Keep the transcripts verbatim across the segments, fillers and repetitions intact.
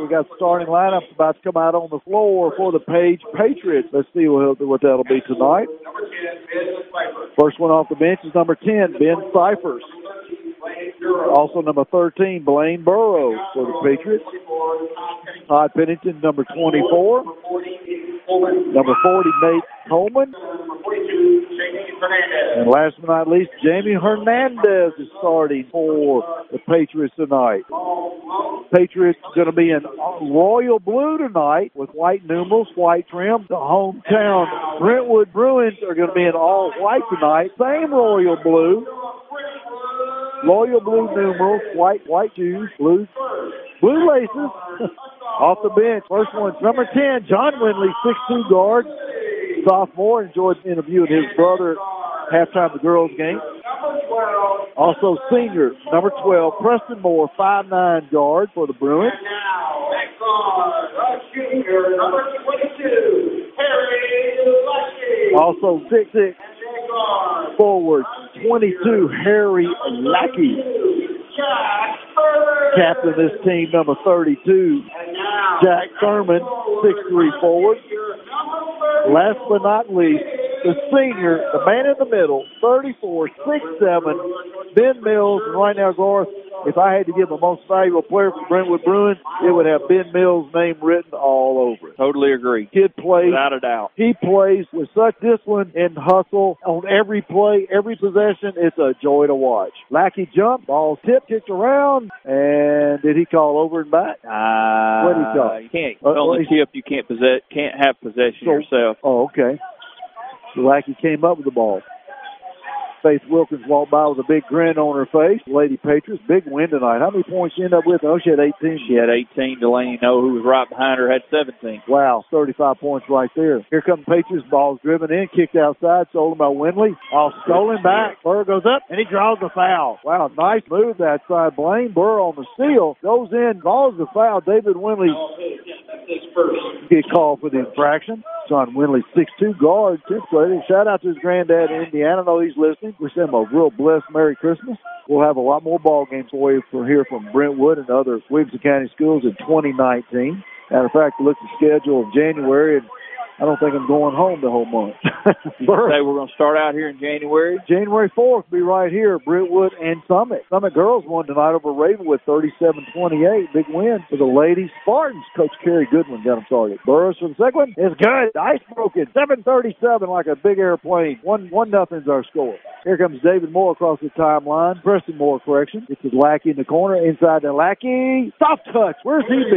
We got starting lineups about to come out on the floor for the Page Patriots. Let's see what, what that'll be tonight. First one off the bench is number ten, Ben Cyphers. Also number thirteen, Blaine Burrows for the Patriots. Todd Pennington, number twenty-four. Number forty, Nate Coleman. And last but not least, Jamie Hernandez is starting for the Patriots tonight. Patriots going to be in royal blue tonight with white numerals, white trim. The hometown Brentwood Bruins are going to be in all white tonight. Same royal blue. Royal blue numerals, white white shoes, blue blue laces. Off the bench, first one's number ten, John Winley, six two guard, sophomore. Enjoyed interviewing his brother at halftime of the girls' game. Also senior, number twelve, Preston Moore, five nine guard for the Bruins. And now, next on, the junior, number twenty-two, Harry Lackey. Also six six forward, twenty-two, Harry Lackey. Captain of this team, number thirty-two, Jack Thurman, six three forward. Last but not least, the senior, the man in the middle, thirty-four, six seven, Ben Mills. And right now, Garth, if I had to give the most valuable player for Brentwood Bruins, it would have Ben Mills' name written all over it. Totally agree. Kid plays. Without a doubt. He plays with such discipline and hustle on every play, every possession. It's a joy to watch. Lackey jumped, ball tipped, kicked around, and did he call over and back? Uh, what did he call? You can't. Uh, on the well, tip, you can't possess, can't have possession so, yourself. Oh, okay. So Lackey came up with the ball. Faith Wilkins walked by with a big grin on her face. Lady Patriots, big win tonight. How many points she ended up with? Oh, she had eighteen. She had eighteen. Delaney No, who was right behind her, had seventeen. Wow, thirty-five points right there. Here comes Patriots. Ball's driven in, kicked outside, stolen by Winley. All stolen back. Burr goes up, and he draws the foul. Wow, nice move that side. Blaine Burr on the steal. Goes in, draws the foul. David Winley get called for the infraction. John Winley, six two guard, tenth grader. Shout out to his granddad in Indiana. I know he's listening. Wish them a real blessed Merry Christmas. We'll have a lot more ball games for you from here from Brentwood and other Williamson County schools in twenty nineteen. Matter of fact, look at the schedule of January, and I don't think I'm going home the whole month. You say we're going to start out here in January? January fourth will be right here, Brentwood and Summit. Summit girls won tonight over Ravenwood, thirty-seven twenty-eight. Big win for the ladies. Spartans. Coach Kerry Goodwin got them started. Burris for the second one is good. Ice broken. seven thirty-seven like a big airplane. One, one nothing's our score. Here comes David Moore across the timeline. Preston Moore, correction. It's his Lackey in the corner. Inside the Lackey. Soft touch. Where's he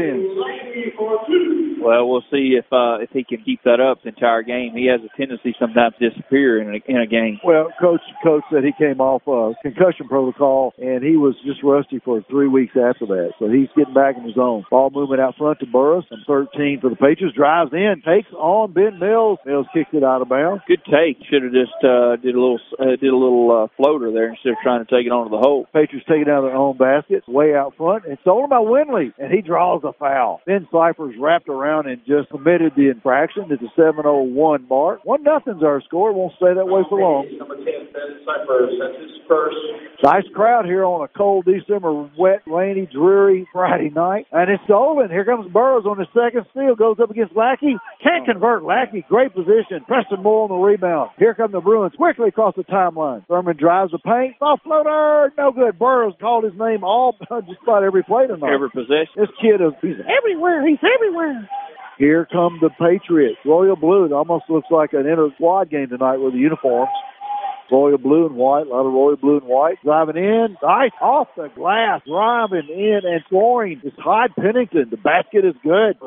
been? Well, we'll see if uh, if he can keep that up the entire game. He has a tendency sometimes to disappear in a, in a game. Well, Coach Coach said he came off uh, concussion protocol, and he was just rusty for three weeks after that. So he's getting back in his own. Ball movement out front to Burris. And thirteen for the Patriots. Drives in. Takes on Ben Mills. Mills kicks it out of bounds. Good take. Should have just uh, did a little uh, did a little uh, floater there instead of trying to take it onto the hole. Patriots take it out of their own basket. Way out front. And stolen by Winley. And he draws a foul. Ben Cyphers wrapped around and just committed the infraction. It's a seven oh one mark. One nothing's our score. Won't stay that way for long. Number ten, Ben Cyphers, that's his first. Nice crowd here on a cold December, wet, rainy, dreary Friday night. And it's stolen. Here comes Burrows on the second steal. Goes up against Lackey. Can't convert. Lackey, great position. Preston Moore on the rebound. Here come the Bruins quickly across the timeline. Thurman drives the paint. Off floater. No good. Burrows called his name all just about every play tonight. Every possession. This kid is he's everywhere. He's everywhere. Here come the Patriots. Royal blue. It almost looks like an inter-squad game tonight with the uniforms. Royal blue and white. A lot of royal blue and white. Driving in. Nice. Off the glass. Driving in and scoring. It's Todd Pennington. The basket is good.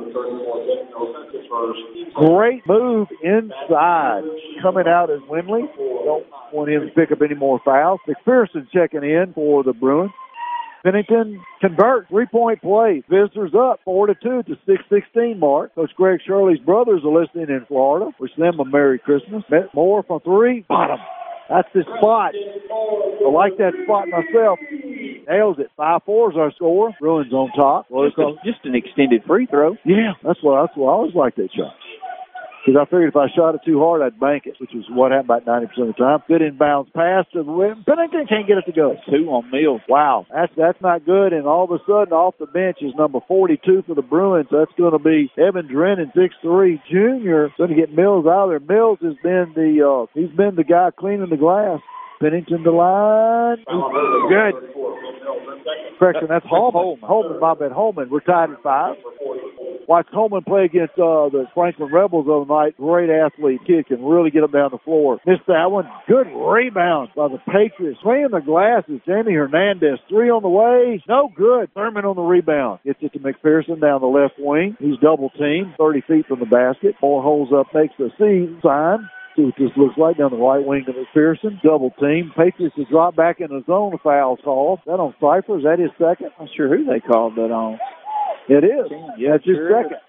Great move inside. Coming out is Winley. Don't want him to pick up any more fouls. McPherson checking in for the Bruins. Pennington converts, three-point play. Visitors up four to two to six sixteen mark. Coach Greg Shirley's brothers are listening in Florida. Wish them a Merry Christmas. Moore from three, bottom. That's the spot. I like that spot myself. Nails it. five four is our score. Bruins on top. Well, it's just an extended free throw. Yeah, that's what, that's what I always like that shot. Because I figured if I shot it too hard, I'd bank it, which is what happened about ninety percent of the time. Good inbounds pass to Pennington, can't get it to go. Two on Mills. Wow, that's that's not good. And all of a sudden, off the bench is number forty-two for the Bruins. That's going to be Evan Drennan, six three junior. Going to get Mills out of there. Mills has been the uh, he's been the guy cleaning the glass. Pennington the line. Good. Correction, that's Holman. Holman, my bad. Holman. We're tied at five. Watched Holman play against uh, the Franklin Rebels the other night. Great athlete. Kid can really get up down the floor. Missed that one. Good rebound by the Patriots. Cleaning the glasses. Jamie Hernandez. Three on the way. No good. Thurman on the rebound. Gets it to McPherson down the left wing. He's double teamed. thirty feet from the basket. Four holes up. Makes the C sign. See what this looks like down the right wing of McPherson. Double team. Patriots to drop back in the zone. A foul call. Is that on Cypher? Is that his second? I'm not sure who they called that on. It is. Yeah, that's his sure. second.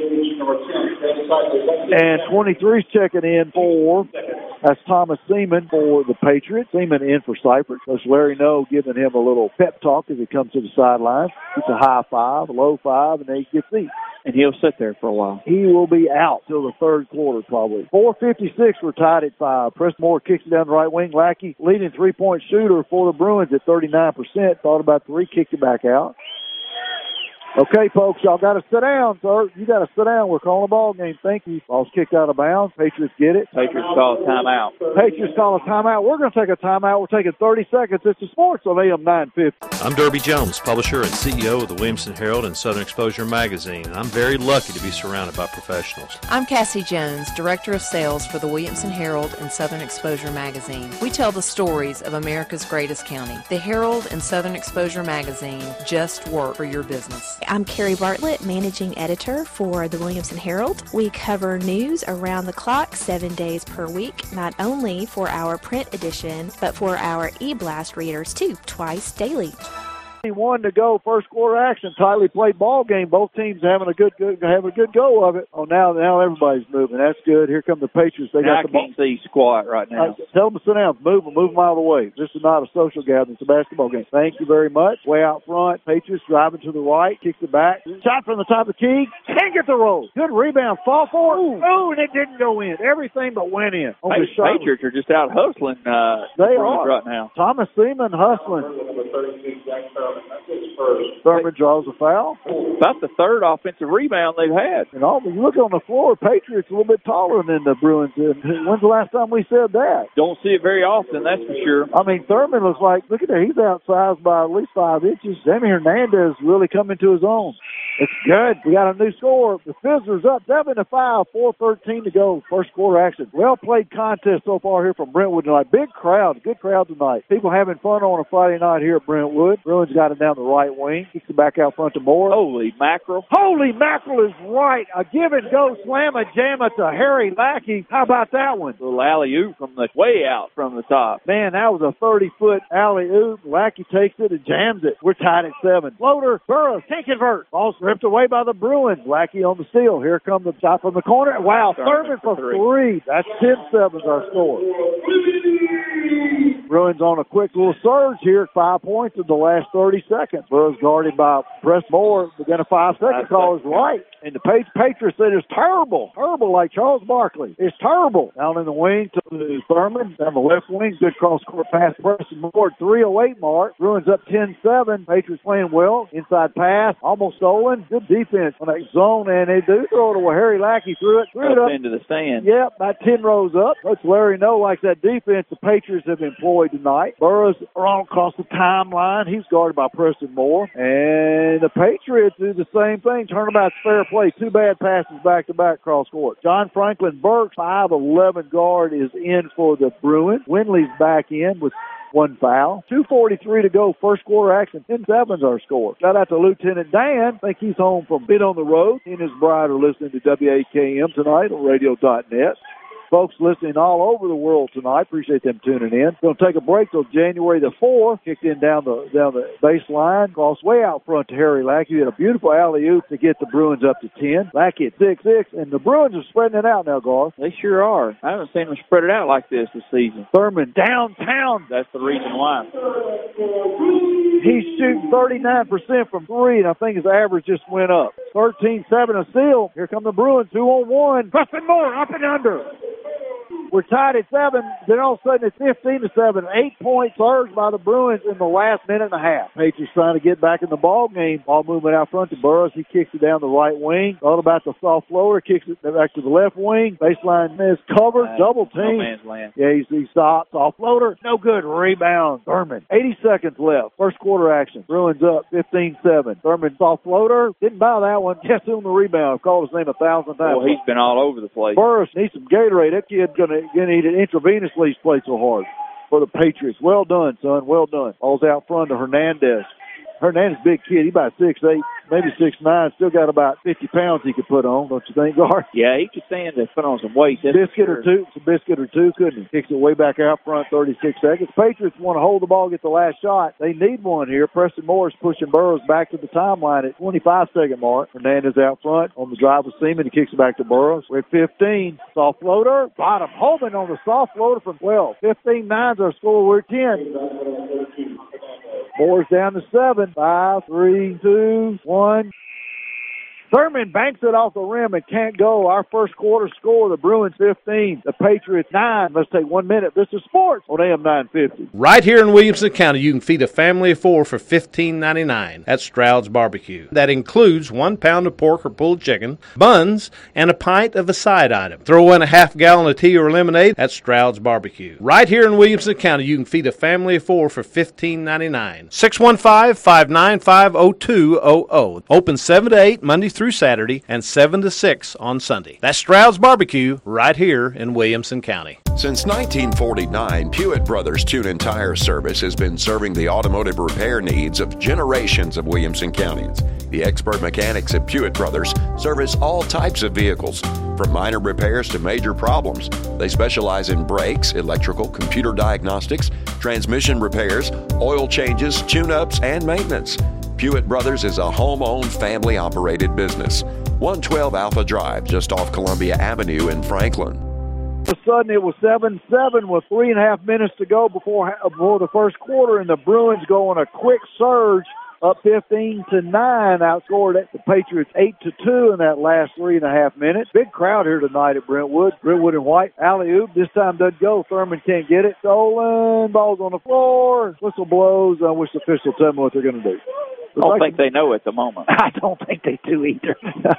And twenty-three's checking in for, that's Thomas Seaman for the Patriots. Seaman in for Cypress. Coach Larry Noe giving him a little pep talk as he comes to the sideline. It's a high five, a low five, and then he gets eat. And he'll sit there for a while. He will be out till the third quarter probably. four fifty-six, we're tied at five. Preston Moore kicks it down the right wing. Lackey, leading three-point shooter for the Bruins at thirty-nine percent. Thought about three, kicked it back out. Okay, folks, y'all got to sit down, sir. You got to sit down. We're calling a ball game. Thank you. Ball's kicked out of bounds. Patriots get it. Patriots call a timeout. Patriots call a timeout. We're going to take a timeout. We're taking thirty seconds. It's the Sports on A M nine fifty. I'm Derby Jones, publisher and C E O of the Williamson Herald and Southern Exposure Magazine, and I'm very lucky to be surrounded by professionals. I'm Cassie Jones, Director of Sales for the Williamson Herald and Southern Exposure Magazine. We tell the stories of America's greatest county. The Herald and Southern Exposure Magazine just work for your business. I'm Carrie Bartlett, Managing Editor for the Williamson Herald. We cover news around the clock, seven days per week, not only for our print edition, but for our e-blast readers too, twice daily. One to go, first quarter action. Tightly played ball game. Both teams having a good, good having a good go of it. Oh, now, now everybody's moving. That's good. Here come the Patriots. They now got the I ball. can't see squat right now. Uh, tell them to sit down. Move them. Move them out of the way. This is not a social gathering. It's a basketball game. Thank you very much. Way out front. Patriots driving to the right. Kicks it back. Shot from the top of the key. Can't get the roll. Good rebound. Fall for it. Ooh, and it didn't go in. Everything but went in. On Hey, the shot. Patriots are just out hustling. Uh, They the are right now. Thomas Seaman hustling. Thurman draws a foul. About the third offensive rebound they've had. And all, you look on the floor, Patriots a little bit taller than the Bruins. And when's the last time we said that? Don't see it very often, that's for sure. I mean, Thurman looks like, look at that, he's outsized by at least five inches. Sammy Hernandez really coming to his own. It's good. We got a new score. The Fizzlers up seven to five, four thirteen to go. First quarter action. Well played contest so far here from Brentwood tonight. Big crowd, good crowd tonight. People having fun on a Friday night here at Brentwood. Bruins got it down the right wing. Kicks it back out front to Moore. Holy mackerel. Holy mackerel is right. A give and go slamma jamma to Harry Lackey. How about that one? A little alley-oop from the way out from the top. Man, that was a thirty-foot alley-oop. Lackey takes it and jams it. We're tied at seven. Floater, Burroughs can't convert. Ball's ripped away by the Bruins. Lackey on the steal. Here comes the shot from the corner. Wow, Thurman for three. three. That's ten seven our score. Bruins on a quick little surge here. Five points in the last thirty seconds. Burroughs guarded by Press Moore. Within a five-second call is right. And the Patriots said it's terrible. Terrible like Charles Barkley. It's terrible. Down in the wing to Thurman. Down the left wing. Good cross-court pass. Preston Moore. three oh eight mark. Bruins up ten seven. Patriots playing well. Inside pass. Almost stolen. Good defense on that zone. And they do throw it away. Harry Lackey threw it. Threw it up into the stand. Yep, about ten rows up. Coach Larry Noe likes that defense the Patriots have employed tonight. Burroughs on across the timeline. He's guarded by Preston Moore. And the Patriots do the same thing. Turnabout's fair play. Two bad passes back-to-back cross court. John Franklin Burks, five eleven guard, is in for the Bruins. Winley's back in with one foul. two forty-three to go. First quarter action. ten seven's our score. Shout out to Lieutenant Dan. I think he's home from Bit on the Road. He and his bride are listening to W A K M tonight on radio dot net. Folks listening all over the world tonight, appreciate them tuning in. Going to take a break till January the fourth. Kicked in down the down the baseline, crossed way out front to Harry Lackey. He had a beautiful alley-oop to get the Bruins up to ten. Lackey at six six, and the Bruins are spreading it out now, Garth. They sure are. I haven't seen them spread it out like this this season. Thurman downtown. That's the reason why. He's shooting thirty-nine percent from three, and I think his average just went up. thirteen seven a steal. Here come the Bruins, two on one. Preston Moore up and under. We're tied at seven. Then all of a sudden it's fifteen to seven. Eight point surge by the Bruins in the last minute and a half. Patriots trying to get back in the ball game. Ball movement out front to Burroughs. He kicks it down the right wing. Thought about the soft floater. Kicks it back to the left wing. Baseline is covered. Uh, double team. No man's land. Yeah, he's, he stopped. Soft floater. No good. Rebound. Thurman. eighty seconds left. First quarter action. Bruins up fifteen seven. Thurman soft floater. Didn't buy that one. Guess who on the rebound? I've called his name a thousand times. Well, he's been all over the place. Burris needs some Gatorade. That kid's going to need it intravenously. He's played so hard for the Patriots. Well done, son. Well done. Ball's out front to Hernandez. Hernandez, big kid. He's about six eight, maybe six nine. Still got about fifty pounds he could put on, don't you think, Gar? Yeah, he could stand to put on some weight. That's Biscuit sure. or two, some biscuit or two, couldn't he? Kicks it way back out front, thirty-six seconds. Patriots want to hold the ball, get the last shot. They need one here. Preston Morris pushing Burroughs back to the timeline at twenty-five second mark. Hernandez out front on the drive with Seaman. He kicks it back to Burroughs. We're at fifteen. Soft floater. Bottom. Holman on the soft floater from twelve. fifteen nine's our score. We're at ten. Moore's down to seven. Five, three, two, one. Thurman banks it off the rim and can't go. Our first quarter score, the Bruins fifteen, the Patriots nine. Let's take one minute. This is sports on A M nine fifty. Right here in Williamson County, you can feed a family of four for fifteen ninety-nine at Stroud's Barbecue. That includes one pound of pork or pulled chicken, buns, and a pint of a side item. Throw in a half gallon of tea or lemonade at Stroud's Barbecue. Right here in Williamson County, you can feed a family of four for fifteen ninety-nine. six one five, five nine five, zero two zero zero. Open seven to eight Monday through Saturday and seven to six on Sunday. That's Stroud's Barbecue right here in Williamson County. Since nineteen forty-nine, Pewitt Brothers Tune and Tire Service has been serving the automotive repair needs of generations of Williamson Countyans. The expert mechanics at Pewitt Brothers service all types of vehicles, from minor repairs to major problems. They specialize in brakes, electrical, computer diagnostics, transmission repairs, oil changes, tune-ups, and maintenance. Pewitt Brothers is a home-owned, family-operated business. one twelve Alpha Drive, just off Columbia Avenue in Franklin. All of a sudden, it was seven seven with three and a half minutes to go before, before the first quarter, and the Bruins go on a quick surge up fifteen to nine, outscored the Patriots eight to two in that last three and a half minutes. Big crowd here tonight at Brentwood. Brentwood and White. Alley-oop. This time doesn't go. Thurman can't get it. Stolen. Ball's on the floor. Whistle blows. I wish the officials tell me what they're going to do. I don't think they know at the moment. I don't think they do either.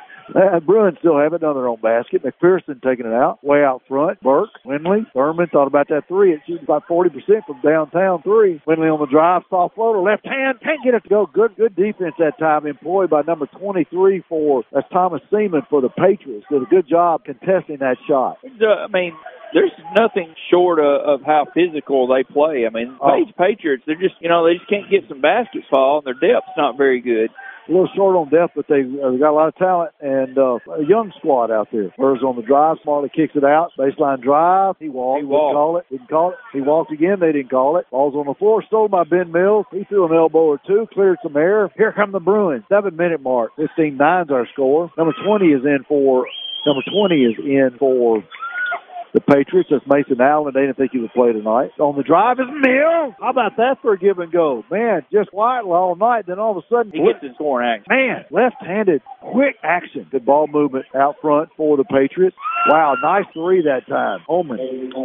uh, Bruins still haven't done their own basket. McPherson taking it out, way out front. Burke, Winley, Thurman thought about that three. It shoots about forty percent from downtown three. Winley on the drive, soft floater, left hand, can't get it to go. Good, good defense that time, employed by number twenty-three for, that's Thomas Seaman for the Patriots. Did a good job contesting that shot. Uh, I mean, there's nothing short of, of how physical they play. I mean, Oh. the Patriots, they're just, you know, they just can't get some baskets fall, and their depth's not very good. A little short on depth, but they uh, got a lot of talent and uh, a young squad out there. Burrs on the drive. Smarty kicks it out. Baseline drive. He walked. He walked. Didn't call it. Didn't call it. He walked again. They didn't call it. Ball's on the floor. Stolen by Ben Mills. He threw an elbow or two. Cleared some air. Here come the Bruins. Seven-minute mark. fifteen nine's our score. Number twenty is in for, number twenty is in for the Patriots. That's Mason Allen. They didn't think he would play tonight. On the drive is Mills. How about that for a give and go? Man, just quietly all night. Then all of a sudden, He gets his scoring action. man, left-handed, quick action. Good ball movement out front for the Patriots. Wow, nice three that time. Holman.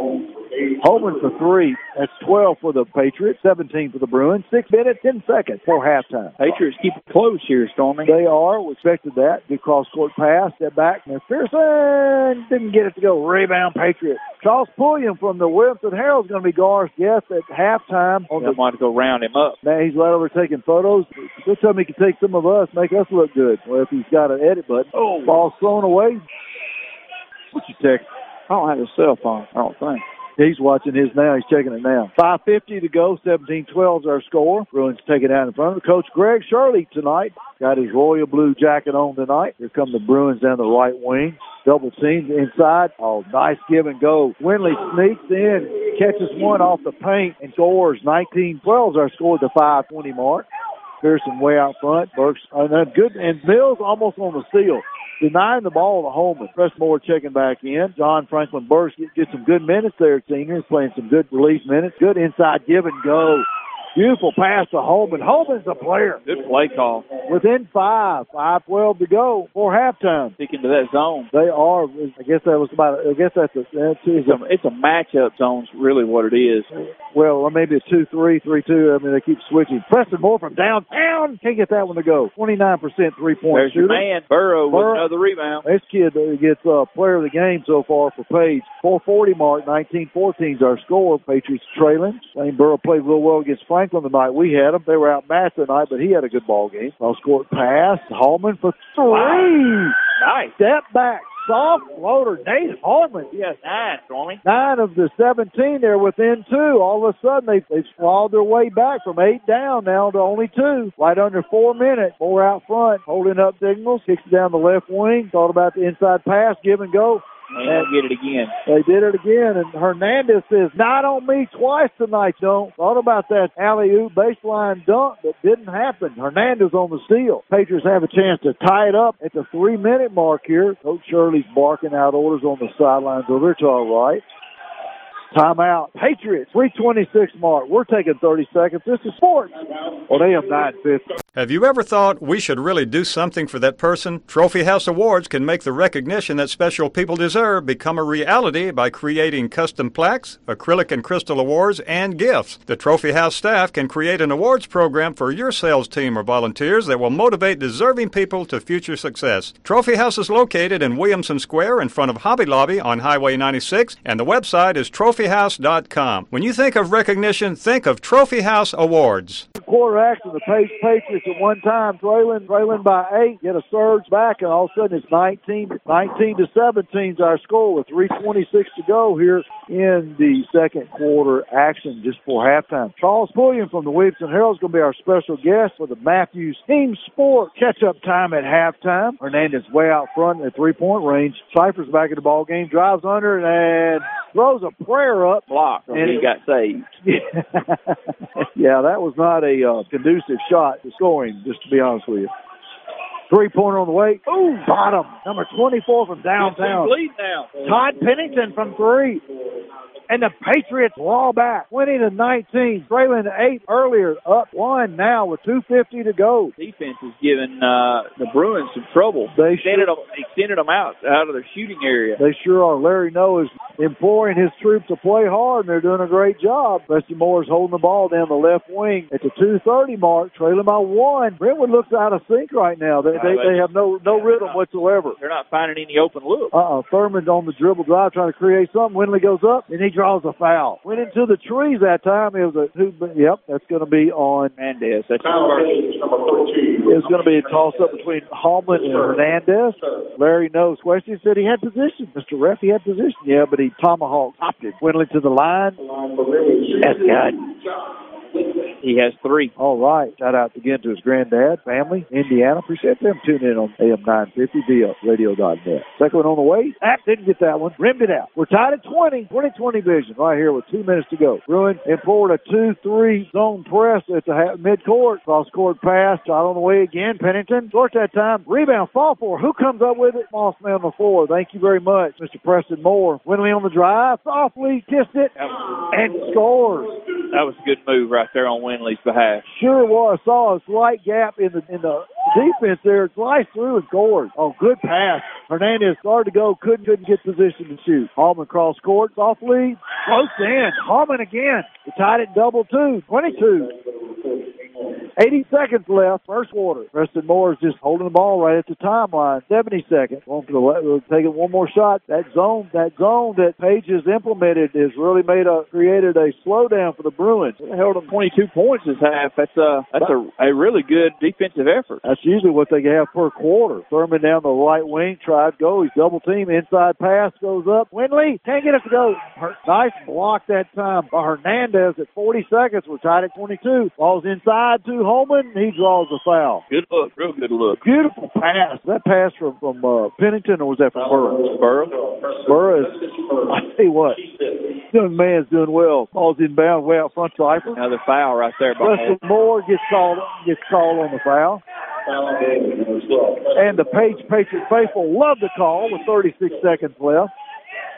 Holman for three. That's twelve for the Patriots, seventeen for the Bruins. Six minutes, ten seconds for halftime. Patriots keep it close here, Stormy. They are. We expected that. Good cross-court pass. Step back. McPherson didn't get it to go. Rebound, Patriots. Charles Pulliam from the Williamson Herald is going to be guard. Yes, at halftime. On They the, want to go round him up. man, he's right over taking photos. This time he can take some of us, make us look good. Well, if he's got an edit button. Oh. Ball's thrown away. What you text? I don't have a cell phone, I don't think. He's watching his now. He's checking it now. five fifty to go. seventeen twelve is our score. Bruins take it out in front of Coach Greg Shirley tonight. Got his royal blue jacket on tonight. Here come the Bruins down the right wing. Double teams inside. Oh, nice give and go. Winley sneaks in, catches one off the paint, and scores. nineteen twelve is our score at the five twenty mark. Pearson way out front. Burks, and then good, and Mills almost on the steal. Denying the ball to Holman. Pressmore checking back in. John Franklin Burks get, get some good minutes there, seniors, playing some good release minutes. Good inside give and go. Beautiful pass to Holman. Holman's a player. Good play call. Within five, five twelve to go for halftime. Sticking to that zone. They are. I guess that was about. I guess that's a. That's it's a, it's a matchup zone's really what it is. Well, maybe a two three, three two. I mean, they keep switching. Preston Moore from downtown can't get that one to go. Twenty-nine percent three point There's shooter. your man Burrow, Burrow with another rebound. This kid gets uh, player of the game so far for Page. four forty mark, nineteen fourteen is our score. Patriots trailing. Lane Burrow played real well against Franklin tonight. We had them. They were outmatched tonight, but he had a good ball game. Cross court pass. Hallman for three. Wow. Nice. Step back. Soft floater. Nate Hallman. He has nine, Stormy. Nine of the seventeen. They're within two. All of a sudden, they, they've clawed their way back from eight down now to only two. Right under four minutes. Four out front. Holding up signals. Kicks it down the left wing. Thought about the inside pass. Give and go. And they'll get it again. They did it again, and Hernandez says, not on me twice tonight, don't. Thought about that alley-oop baseline dunk, but didn't happen. Hernandez on the steal. Patriots have a chance to tie it up at the three-minute mark here. Coach Shirley's barking out orders on the sidelines over. It's all right. Timeout. Patriots, three twenty-six mark. We're taking thirty seconds. This is sports on A M nine fifty. Have you ever thought we should really do something for that person? Trophy House Awards can make the recognition that special people deserve become a reality by creating custom plaques, acrylic and crystal awards, and gifts. The Trophy House staff can create an awards program for your sales team or volunteers that will motivate deserving people to future success. Trophy House is located in Williamson Square in front of Hobby Lobby on Highway ninety-six, and the website is trophy house dot com. When you think of recognition, think of Trophy House Awards. Quarter action, the Page Patriots at one time trailing, trailing by eight, get a surge back, and all of a sudden it's nineteen, nineteen to seventeen is our score with three twenty-six to go here in the second quarter action just before halftime. Charles Pulliam from the Williamson Herald is going to be our special guest for the Matthews Team Sport catch-up time at halftime. Hernandez way out front at three-point range. Cypher's back in the ball game, drives under and throws a prayer up. Block, and he got saved. Yeah, that was not a uh, conducive shot to scoring, just to be honest with you. Three-pointer on the way. Ooh, bottom. Number twenty-four from downtown. Lead now. Todd Pennington from three. And the Patriots claw back, twenty to nineteen, trailing eight earlier, up one now with two fifty to go. Defense is giving uh, the Bruins some trouble. They extended, sure, them, extended them out out of their shooting area. They sure are. Larry Noah is imploring his troops to play hard, and they're doing a great job. Preston Moore is holding the ball down the left wing at the two thirty mark, trailing by one. Brentwood looks out of sync right now. They they, they have no no rhythm whatsoever. They're not finding any open look. Uh-uh. Thurman's on the dribble drive trying to create something. Winley goes up, and he draws a foul. Went into the trees that time. It was a who? Yep, that's going to be on Hernandez. That's It's going to be a toss-up between Hallman and Hernandez. Larry knows question. He said he had position. Mister Ref, he had position. Yeah, but he tomahawk topped it. Winley to the line. That's good. He has three. All right. Shout out again to his granddad, family, Indiana. Appreciate them tuning in on A M nine fifty via radio dot net. Second one on the way. Ah, didn't get that one. Rimmed it out. We're tied at twenty. twenty twenty vision right here with two minutes to go. Bruin and forward a two three zone press at the mid-court. Cross-court pass. Shot on the way again. Pennington. Short that time. Rebound. Fall for. Who comes up with it? Mossman on the floor. Thank you very much, Mister Preston Moore. Winley on the drive. Softly kissed it and scores. That was a good move right there on Winley's behalf. Sure was. Saw a slight gap in the in the defense there. Sliced through and scored. Oh, good pass. Hernandez started to go. Couldn't couldn't get position to shoot. Hallman cross court. Softly. Close in. Hallman again. He tied it double two. twenty-two. eighty seconds left. First quarter. Preston Moore is just holding the ball right at the timeline. seventy seconds. Going for the left. We'll take it one more shot. That zone, that zone that Page has implemented has really made a created a slowdown for the Bruins. They held them twenty-two points this half. That's a that's a, a really good defensive effort. That's usually what they have per quarter. Thurman down the right wing, tried to go. He's double team. Inside pass goes up. Winley can't get it to go. Nice block that time by Hernandez at forty seconds. We're tied at twenty-two. Ball's inside to Holman. He draws the foul. Good look. Real good look. Beautiful pass. That pass from, from uh, Pennington, or was that from Burrow? Burrow. Burrow is, I tell you what, young man's doing well. Ball's inbound way out front. Cypher. Another foul right there. Preston Moore gets called, gets called on the foul. And the Page Patriot faithful love the call with thirty-six seconds left.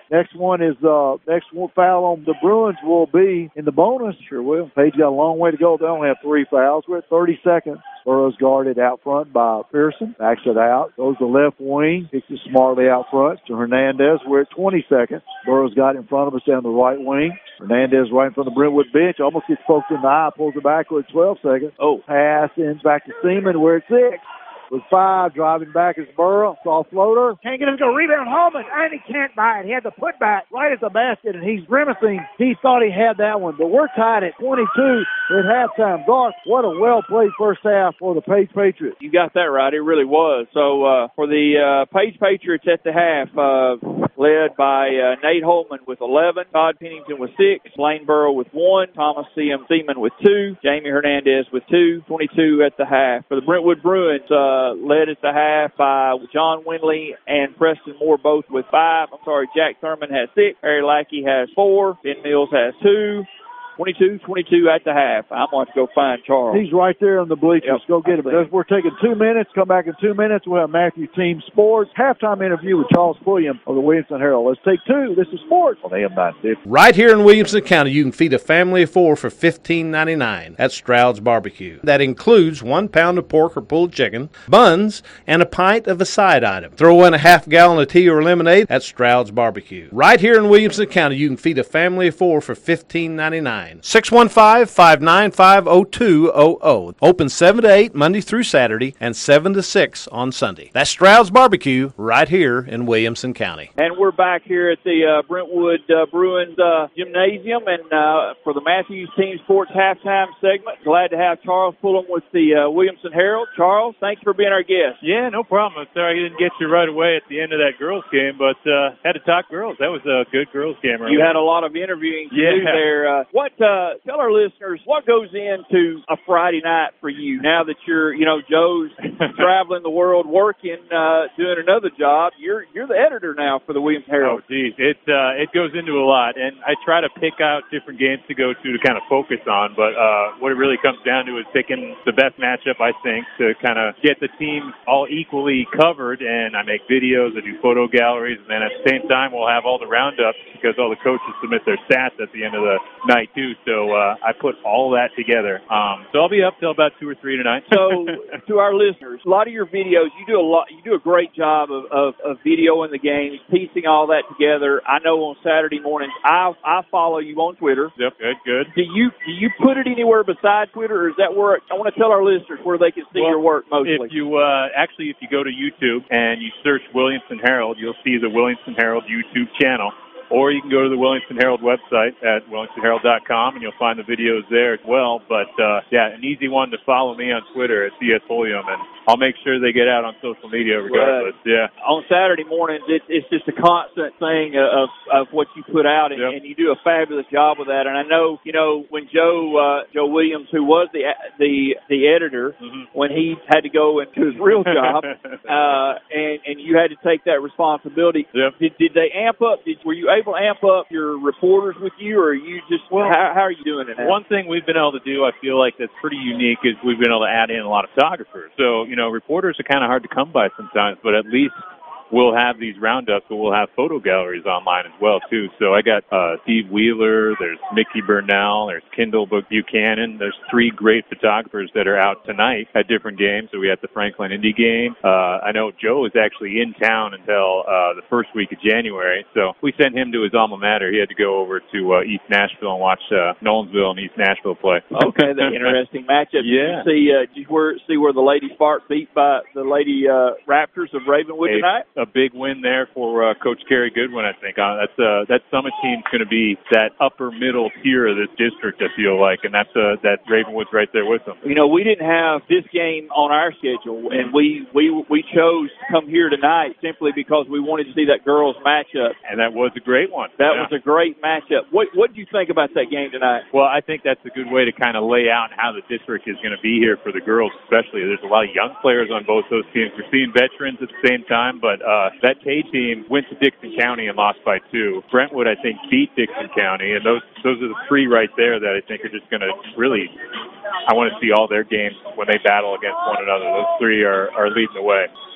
Next one is, uh, next one foul on the Bruins will be in the bonus. Sure will. Page got a long way to go. They only have three fouls. We're at thirty seconds. Burroughs guarded out front by Pearson. Backs it out. Goes to left wing. Kicks it smartly out front to Hernandez. We're at twenty seconds. Burroughs got in front of us down the right wing. Hernandez right in front of the Brentwood bench. Almost gets poked in the eye. Pulls it backward. twelve seconds. Oh. Pass ends back to Seaman. We're at six. With five, driving back is Burrow. Soft floater. Can't get him to go. Rebound Holman, and he can't buy it. He had the putback right at the basket, and he's grimacing. He thought he had that one, but we're tied at twenty-two at halftime. Garth, what a well-played first half for the Page Patriots. You got that right. It really was. So uh, for the uh, Page Patriots at the half, uh, led by uh, Nate Holman with eleven, Todd Pennington with six, Blaine Burrow with one, Thomas C M. Seaman with two, Jamie Hernandez with two, twenty-two at the half. For the Brentwood Bruins, uh, led at the half by John Windley and Preston Moore, both with five. I'm sorry, Jack Thurman has six. Harry Lackey has four. Ben Mills has two. twenty-two twenty-two at the half. I'm going to go find Charles. He's right there on the bleachers. Yep. Go get him. We're taking two minutes. Come back in two minutes. We'll have Matthew Team Sports halftime interview with Charles Pulliam of the Williamson Herald. Let's take two. This is Sports on A M nine fifty. Right here in Williamson County, you can feed a family of four for fifteen ninety-nine at Stroud's Barbecue. That includes one pound of pork or pulled chicken, buns, and a pint of a side item. Throw in a half gallon of tea or lemonade at Stroud's Barbecue. Right here in Williamson County, you can feed a family of four for fifteen ninety-nine. six one five, five nine five, zero two zero zero. Open seven to eight Monday through Saturday and seven to six on Sunday. That's Stroud's Barbecue right here in Williamson County. And we're back here at the uh, Brentwood uh, Bruins uh, Gymnasium and uh, for the Matthews Team Sports halftime segment. Glad to have Charles Pulliam with the uh, Williamson Herald. Charles, thanks for being our guest. Yeah, no problem. I'm sorry I didn't get you right away at the end of that girls game, but uh, had to talk girls. That was a good girls game. Earlier. You had a lot of interviewing to yeah. do there. Uh, what uh, tell our listeners what goes into a Friday night for you now that you're, you know, Joe's traveling the world working, uh, doing another job. You're you're the editor now for the Williamson Herald. Oh, geez, it uh, it goes into a lot, and I try to pick out different games to go to to kind of focus on. But uh, what it really comes down to is picking the best matchup, I think, to kind of get the teams all equally covered. And I make videos, I do photo galleries, and then at the same time we'll have all the roundups because all the coaches submit their stats at the end of the night too. So uh, I put all that together. Um, so I'll be up till about two or three tonight. So to our listeners, a lot of your videos, you do a lot. You do a great job of, of, of videoing the game, piecing all that together. I know on Saturday mornings, I I follow you on Twitter. Yep, good, good. Do you do you put it anywhere besides Twitter, or is that where I want to tell our listeners where they can see well, your work mostly? If you uh, actually, if you go to YouTube and you search Williamson Herald, you'll see the Williamson Herald YouTube channel. Or you can go to the Williamson Herald website at williamson herald dot com, and you'll find the videos there as well. But, uh, yeah, an easy one to follow me on Twitter at C S Pulliam, and I'll make sure they get out on social media regardless. Right. Yeah. On Saturday mornings, it, it's just a constant thing of, of what you put out, and, yep. and you do a fabulous job with that. And I know, you know, when Joe uh, Joe Williams, who was the the the editor, mm-hmm. when he had to go into his real job, uh, and and you had to take that responsibility. Yep. Did did they amp up? Did were you able to amp up your reporters with you, or are you just well, how, how are you doing it now? One thing we've been able to do, I feel like that's pretty unique, is we've been able to add in a lot of photographers. So, you know, reporters are kind of hard to come by sometimes, but at least we'll have these roundups, but we'll have photo galleries online as well, too. So I got uh, Steve Wheeler, there's Mickey Burnell, there's Kendall Buchanan. There's three great photographers that are out tonight at different games. So we had the Franklin Indy game. Uh, I know Joe is actually in town until uh, the first week of January. So we sent him to his alma mater. He had to go over to uh, East Nashville and watch uh, Nolensville and East Nashville play. Okay, the interesting matchup. Yeah. Did you see, uh, did you where, see where the Lady Sparks beat by the Lady uh, Raptors of Ravenwood a, tonight? A big win there for uh, Coach Kerry Goodwin, I think. Uh, that's uh, that Summit team's going to be that upper middle tier of this district, I feel like, and that's uh, that Ravenwood's right there with them. You know, we didn't have this game on our schedule, and we we we chose to come here tonight simply because we wanted to see that girls matchup. And that was a great one. That yeah. was a great matchup. What what did you think about that game tonight? Well, I think that's a good way to kind of lay out how the district is going to be here for the girls, especially. There's a lot of young players on both those teams. We're seeing veterans at the same time, but uh, that K team went to Dixon County and lost by two. Brentwood, I think, beat Dixon County, and those those are the three right there that I think are just going to really, I want to see all their games when they battle against one another. Those three are, are leading the way.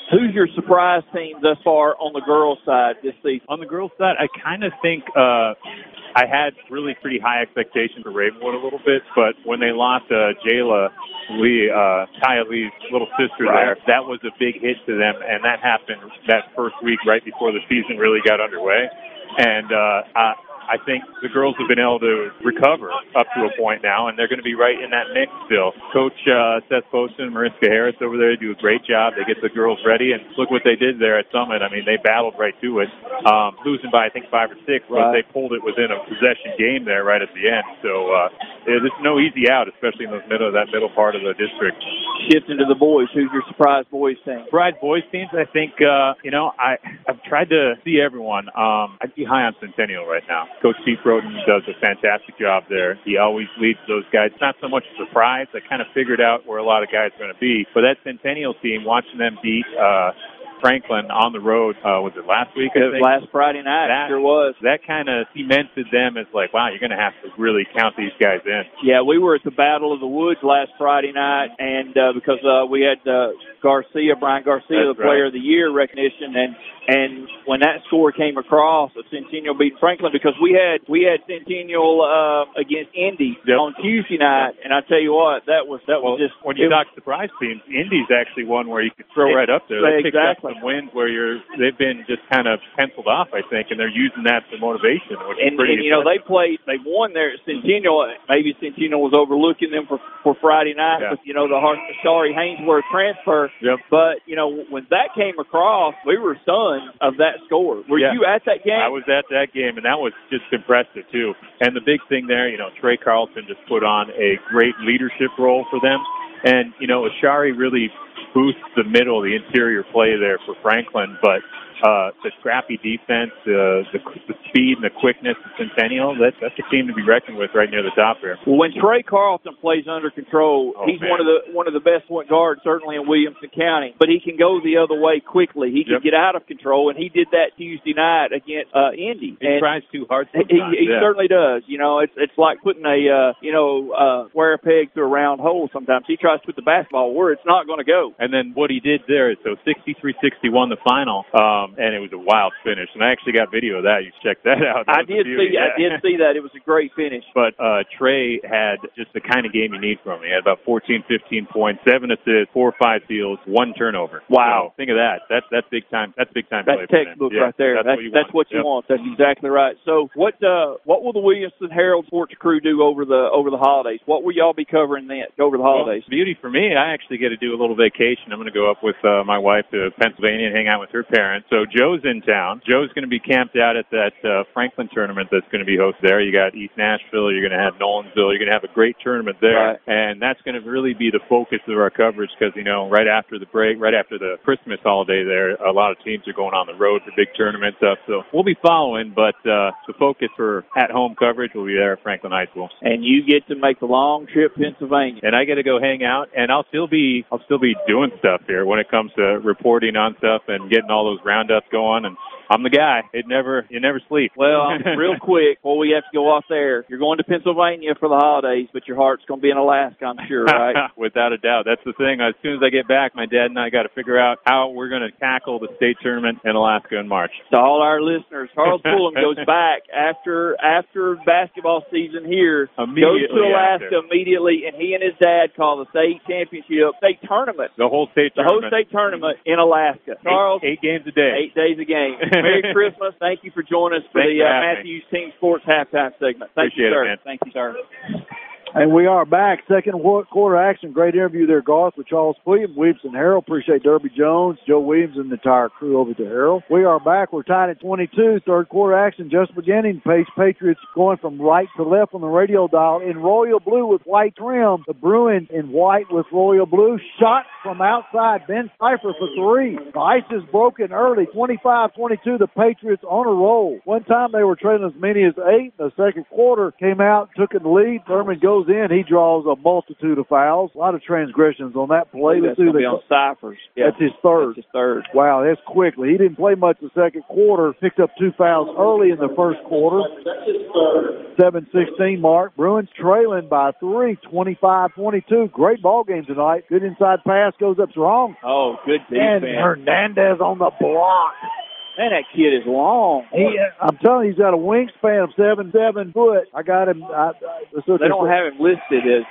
Who's your surprise team thus far on the girls' side this season? On the girls' side, I kind of think uh, I had really pretty high expectations for Ravenwood a little bit, but when they lost uh, Jayla Lee, uh, Taya Lee's little sister right. there, that was a big hit to them, and that happened that first week right before the season really got underway. And uh, I, I think the girls have been able to recover up to a point now, and they're going to be right in that mix still. Coach uh, Seth Poston and Mariska Harris over there do a great job. They get the girls ready, and look what they did there at Summit. I mean, they battled right to it, um, losing by, I think, five or six, right. but they pulled it within a possession game there right at the end. So uh, there's no easy out, especially in those middle, that middle part of the district. Shifting to the boys, who's your surprise boys team? Surprise boys teams, I think, uh, you know, I, I've tried to see everyone. Um, I'd be high on Centennial right now. Coach Steve Broden does a fantastic job there. He always leads those guys. It's not so much a surprise. I kind of figured out where a lot of guys are going to be. But that Centennial team, watching them beat uh, Franklin on the road, uh, was it last week? I think? Last Friday night, that, sure was. That kind of cemented them as like, wow, you're going to have to really count these guys in. Yeah, we were at the Battle of the Woods last Friday night, and uh, because uh, we had uh, Garcia, Brian Garcia, That's the Player right. of the Year recognition, and and when that score came across, Centennial beat Franklin, because we had we had Centennial uh, against Indy yep. on Tuesday night, and I tell you what, that was that well, was just when you talk surprise teams, Indy's actually one where you could throw right up there. They exactly. picked up some wins where you're they've been just kind of penciled off, I think, and they're using that for motivation. Which and, is pretty and you know, they played, they won there at Centennial. Maybe Centennial was overlooking them for, for Friday night, yeah. but, you know, the Shari Hainsworth transfer. Yep. But, you know, when that came across, we were stunned of that score. Were yeah. you at that game? I was at that game, and that was just impressive, too. And the big thing there, you know, Trey Carlson just put on a great leadership role for them. And, you know, Ashari really boosts the middle, the interior play there for Franklin, but uh, the scrappy defense, uh, the, the speed and the quickness of Centennial, that, that's a team to be reckoned with right near the top here. Well, when Trey Carlson plays under control, oh, he's man. one of the one of the best point guards, certainly in Williamson County, but he can go the other way quickly. He can yep. get out of control, and he did that Tuesday night against uh, Indy. He and tries too hard sometimes. He, he yeah. certainly does. You know, it's it's like putting a, uh, you know, uh, square peg through a round hole sometimes. He tries to put the basketball where it's not going to go. And then what he did there is, so sixty-three sixty-one the final, um, and it was a wild finish. And I actually got video of that. You should check that out. That I did see yeah. I did see that. It was a great finish. But uh, Trey had just the kind of game you need from him. He had about fourteen, fifteen points, seven assists, four or five steals, one turnover. Wow. So think of that. That's that's big time. That's big time That's play textbook for them. right there. Yeah, That's, that's, that's what you, what you want. That's exactly right. So what uh, what will the Williamson Herald Sports crew do over the over the holidays? What will y'all be covering then over the holidays? Well, beauty for me, I actually get to do a little vacation. I'm going to go up with uh, my wife to Pennsylvania and hang out with her parents. So Joe's in town. Joe's going to be camped out at that uh, Franklin tournament that's going to be hosted there. You got East Nashville. You're going to have Nolensville. You're going to have a great tournament there. Right. And that's going to really be the focus of our coverage because, you know, right after the break, right after the Christmas holiday there, a lot of teams are going on the road for big tournament stuff. So we'll be following, but uh, the focus for at-home coverage will be there at Franklin High School. And you get to make the long trip to Pennsylvania. And I get to go hang out, and I'll still be I'll still be doing stuff here when it comes to reporting on stuff and getting all those roundups going. And I'm the guy. It never, you never sleep. Well, real quick, before we have to go off there, you're going to Pennsylvania for the holidays, but your heart's going to be in Alaska, I'm sure, right? Without a doubt. That's the thing. As soon as I get back, my dad and I got to figure out how we're going to tackle the state tournament in Alaska in March. To all our listeners, Charles Pullum goes back after after basketball season here, goes to Alaska after. immediately, and he and his dad call the state championship, state tournament. The whole state the tournament. The whole state tournament in Alaska. Eight, Charles, eight games a day. Eight days a game. Merry Christmas. Thank you for joining us for Thanks the for uh, having Matthews Team Sports halftime segment. Thank Appreciate you, sir. It, man. Thank you, sir. And we are back. Second quarter action. Great interview there, Garth, with Charles Williams, Williamson Herald. Appreciate Derby Jones, Joe Williams, and the entire crew over at the Herald. We are back. We're tied at twenty-two. Third quarter action just beginning. Page Patriots going from right to left on the radio dial in royal blue with white trim. The Bruins in white with royal blue. Shot from outside. Ben Pfeiffer for three. The ice is broken early. twenty-five twenty-two. The Patriots on a roll. One time they were trailing as many as eight. The second quarter came out, took in the lead. Thurman goes goes in, he draws a multitude of fouls. A lot of transgressions on that play. That's going to be on Cyphers. Yeah. That's his third. That's his third. Wow, that's quickly. He didn't play much the second quarter. Picked up two fouls early in the first quarter. seven sixteen mark. Bruins trailing by three, twenty-five twenty-two. Great ball game tonight. Good inside pass goes up strong. Oh, good defense. And Hernandez on the block. Man, that kid is long. He, I'm telling you, he's got a wingspan of seven, seven foot. I got him. I, I, they don't have him listed as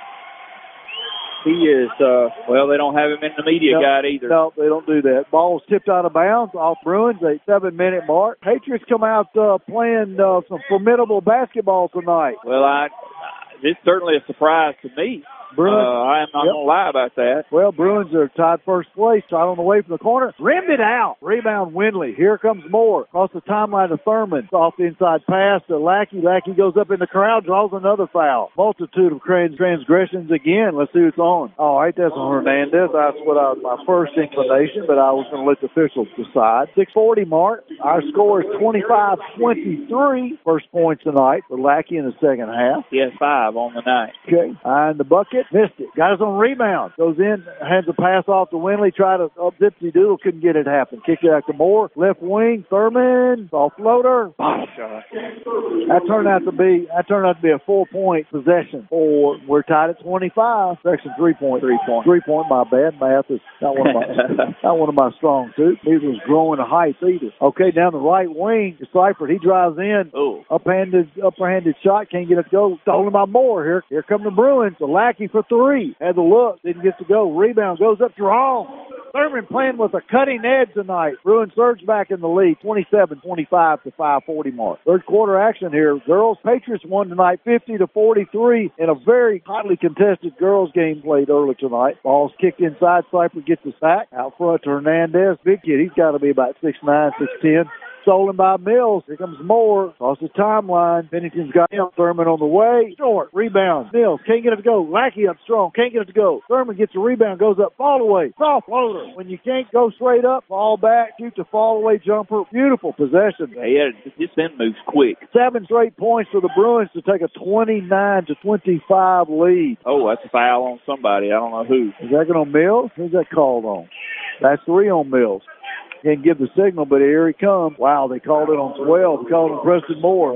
he is, uh, well, they don't have him in the media no, guide either. No, they don't do that. Ball's tipped out of bounds off Bruins, a seven-minute mark. Patriots come out uh, playing uh, some formidable basketball tonight. Well, I, this is certainly a surprise to me. Bruins, uh, I am not yep. going to lie about that. Well, Bruins are tied first place, shot on the way from the corner. Rimmed it out. Rebound, Windley. Here comes Moore. Across the timeline to Thurman. Off the inside pass to Lackey. Lackey goes up in the crowd, draws another foul. Multitude of trans- transgressions again. Let's see who's on. All right, that's on Hernandez. That's what I, my first inclination, but I was going to let the officials decide. six forty mark. Our score is twenty-five twenty-three. First points tonight for Lackey in the second half. He has five on the night. Okay. And the bucket. Missed it. Got us on rebound. Goes in, hands a pass off to Windley. Tried to up dipsy doodle. Couldn't get it happen. Kicked it out to Moore. Left wing. Thurman. Off floater. Bottom shot. That turned out to be that turned out to be a four point possession. Or we're tied at twenty-five. Section three point. Three point. Three point. My bad. Math is not one of my not one of my strong suits. Neither was growing a height either. Okay, down the right wing. Seifert. He drives in. Ooh. Uphanded uphanded shot. Can't get it to go. Stolen by Moore. Here here come the Bruins. The Lackey for three. Had the look. Didn't get to go. Rebound goes up strong. Thurman playing with a cutting edge tonight. Bruins surge back in the lead. twenty-seven twenty-five to five forty mark. Third quarter action here. Girls Patriots won tonight fifty to forty-three in a very hotly contested girls game played early tonight. Ball's kicked inside. Cypher gets the sack. Out front to Hernandez. Big kid. He's got to be about six nine, six ten. Stolen by Mills. Here comes Moore. Across the timeline. Pennington's got him. Thurman on the way. Short. Rebound. Mills. Can't get it to go. Lackey up strong. Can't get it to go. Thurman gets a rebound. Goes up. Fall away. Soft floater. When you can't go straight up, fall back. Shoots a fall away jumper. Beautiful possession. Yeah, this end moves quick. Seven straight points for the Bruins to take a twenty-nine to twenty-five lead. Oh, that's a foul on somebody. I don't know who. Is that going on Mills? Who's that called on? That's three on Mills. Can't give the signal, but here he comes. Wow, they called it on twelve. They called him Preston Moore.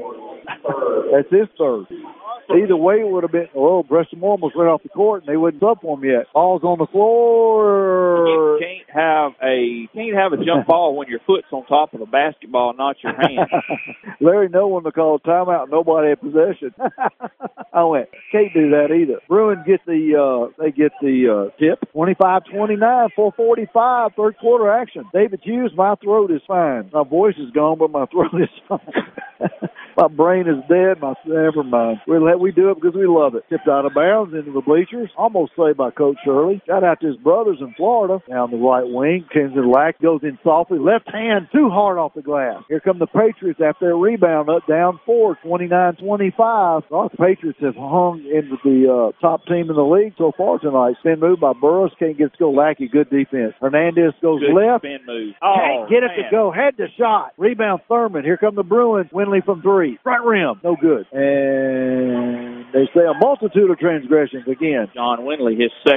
That's his third. Either way, it would have been, oh, Preston Moore almost ran off the court, and they wouldn't up on him yet. Ball's on the floor. You can't have a can't have a jump ball when your foot's on top of the basketball, not your hand. Larry no one to call a timeout. Nobody had possession. I went, can't do that either. Bruins get the uh, they get the uh, tip. twenty-five twenty-nine, four forty-five, third quarter action. David Hughes, my throat is fine. My voice is gone, but my throat is fine. My brain is dead. My never mind. We let we do it because we love it. Tipped out of bounds into the bleachers. Almost saved by Coach Shirley. Got out to his brothers in Florida. Down the right wing. Kenzie Lack goes in softly. Left hand too hard off the glass. Here come the Patriots after their rebound up down four, twenty-nine twenty-five. The Patriots have hung into the uh, top team in the league so far tonight. Spin move by Burris. Can't get it to go. Lackey. Good defense. Hernandez goes Good left. Spin move. Oh, can't get man. it to go. Had the shot. Rebound Thurman. Here come the Bruins. Windley from three. Front rim. No good. And they say a multitude of transgressions again. John Windley, his second.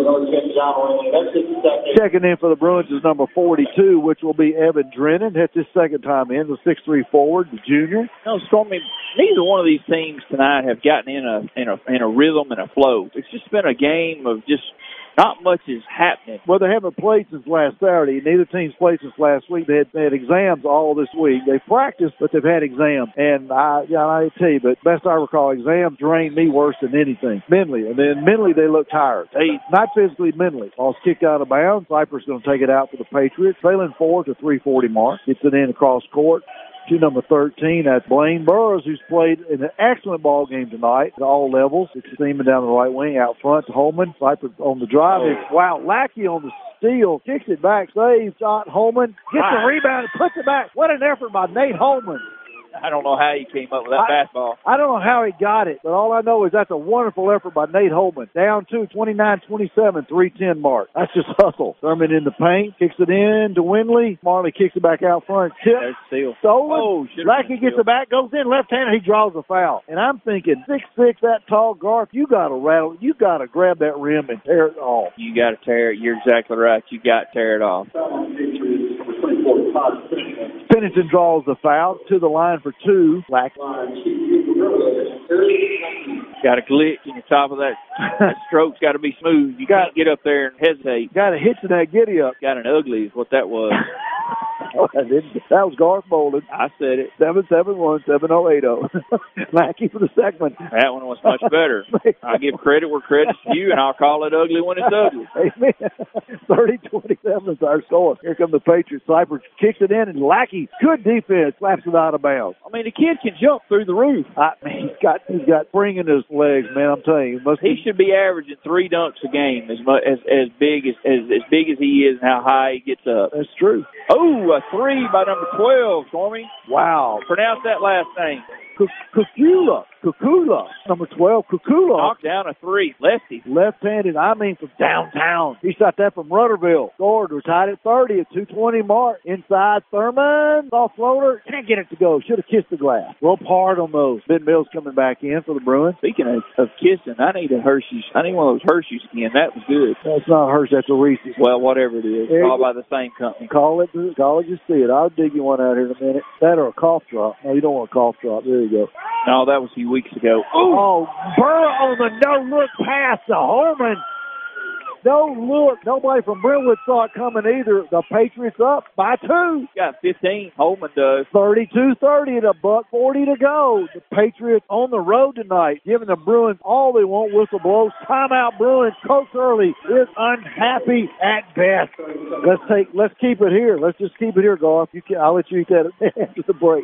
Checking in for the Bruins is number forty-two, which will be Evan Drennan. That's his second time in. The six three forward, the junior. No, Stormy, neither one of these teams tonight have gotten in a in a in a rhythm and a flow. It's just been a game of just not much is happening. Well, they haven't played since last Saturday. Neither team's played since last week. They had, they had exams all this week. They practiced, but they've had exams. And I, yeah, I tell you, but best I recall, exams drained me worse than anything. Mentally. And then mentally, they look tired. They, not physically, mentally. Ball's kicked out of bounds. Cypress going to take it out for the Patriots. Trailing four to three forty mark. Gets it in across court to number thirteen. That's Blaine Burrows, who's played an excellent ball game tonight at all levels. It's steaming down the right wing, out front to Holman. Cypress on the drive. Oh. It's, wow, Lackey on the steal. Kicks it back, saves, shot. Holman gets the rebound and puts it back. What an effort by Nate Holman. I don't know how he came up with that I, fastball. I don't know how he got it, but all I know is that's a wonderful effort by Nate Holman. Down two, twenty-nine twenty-seven, three ten mark. That's just hustle. Thurman in the paint, kicks it in to Windley. Marley kicks it back out front. Tip. There's steal. Stolen. Oh, Lackey gets it back, goes in left-handed. He draws a foul. And I'm thinking, six six, that tall Garth, you got to rattle. You got to grab that rim and tear it off. You got to tear it. You're exactly right. You got to tear it off. Pennington draws the foul to the line for two. Lackey. Got a glitch in the top of that. That stroke's got to be smooth. You got to get up there and hesitate. Got a hitch in that giddy up. Got an ugly is what that was. That was Garth Bolden. I said it. seven seven one, seven oh eight oh. Lackey for the second one. That one was much better. I give credit where credit's due, and I'll call it ugly when it's ugly. Amen. thirty twenty-seven is our score. Here come the Patriots. Cypress kicks it in, and Lackey, good defense, slaps it out of bounds. I mean, the kid can jump through the roof. I, he's got he's got spring in his legs, man. I'm telling you, must he be, should be averaging three dunks a game, as much as as big as as as big as he is, and how high he gets up. That's true. Oh, a three by number twelve, Stormy. Wow. Pronounce that last name. Kukula. Kukula. Number twelve, Kukula. Knocked down a three. Lefty. Left-handed, I mean from downtown. He shot that from Rudderville. Scored. We're tied at thirty at two twenty mark. Inside Thurman. Soft floater. Can't get it to go. Should have kissed the glass. Rope hard on those. Ben Mills coming back in for the Bruins. Speaking of, of kissing, I need a Hershey's. I need one of those Hershey's again. That was good. That's not Hershey's. That's a Reese's. Well, whatever it is. There All you by the same company. Call it. Call it. Just see it. I'll dig you one out here in a minute. That or a cough drop. No, you don't want a cough drop. There you go. No, that was a few weeks ago. Ooh. Oh, Burr on the no-look pass to Holman. No look. Nobody from Brentwood saw it coming either. The Patriots up by two. Got fifteen. Holman does. thirty-two thirty at a buck forty to go. The Patriots on the road tonight, giving the Bruins all they want. Whistle blows. Timeout Bruins. Coach Early is unhappy at best. Let's take. Let's keep it here. Let's just keep it here, Garth. You can, I'll let you eat that after the break.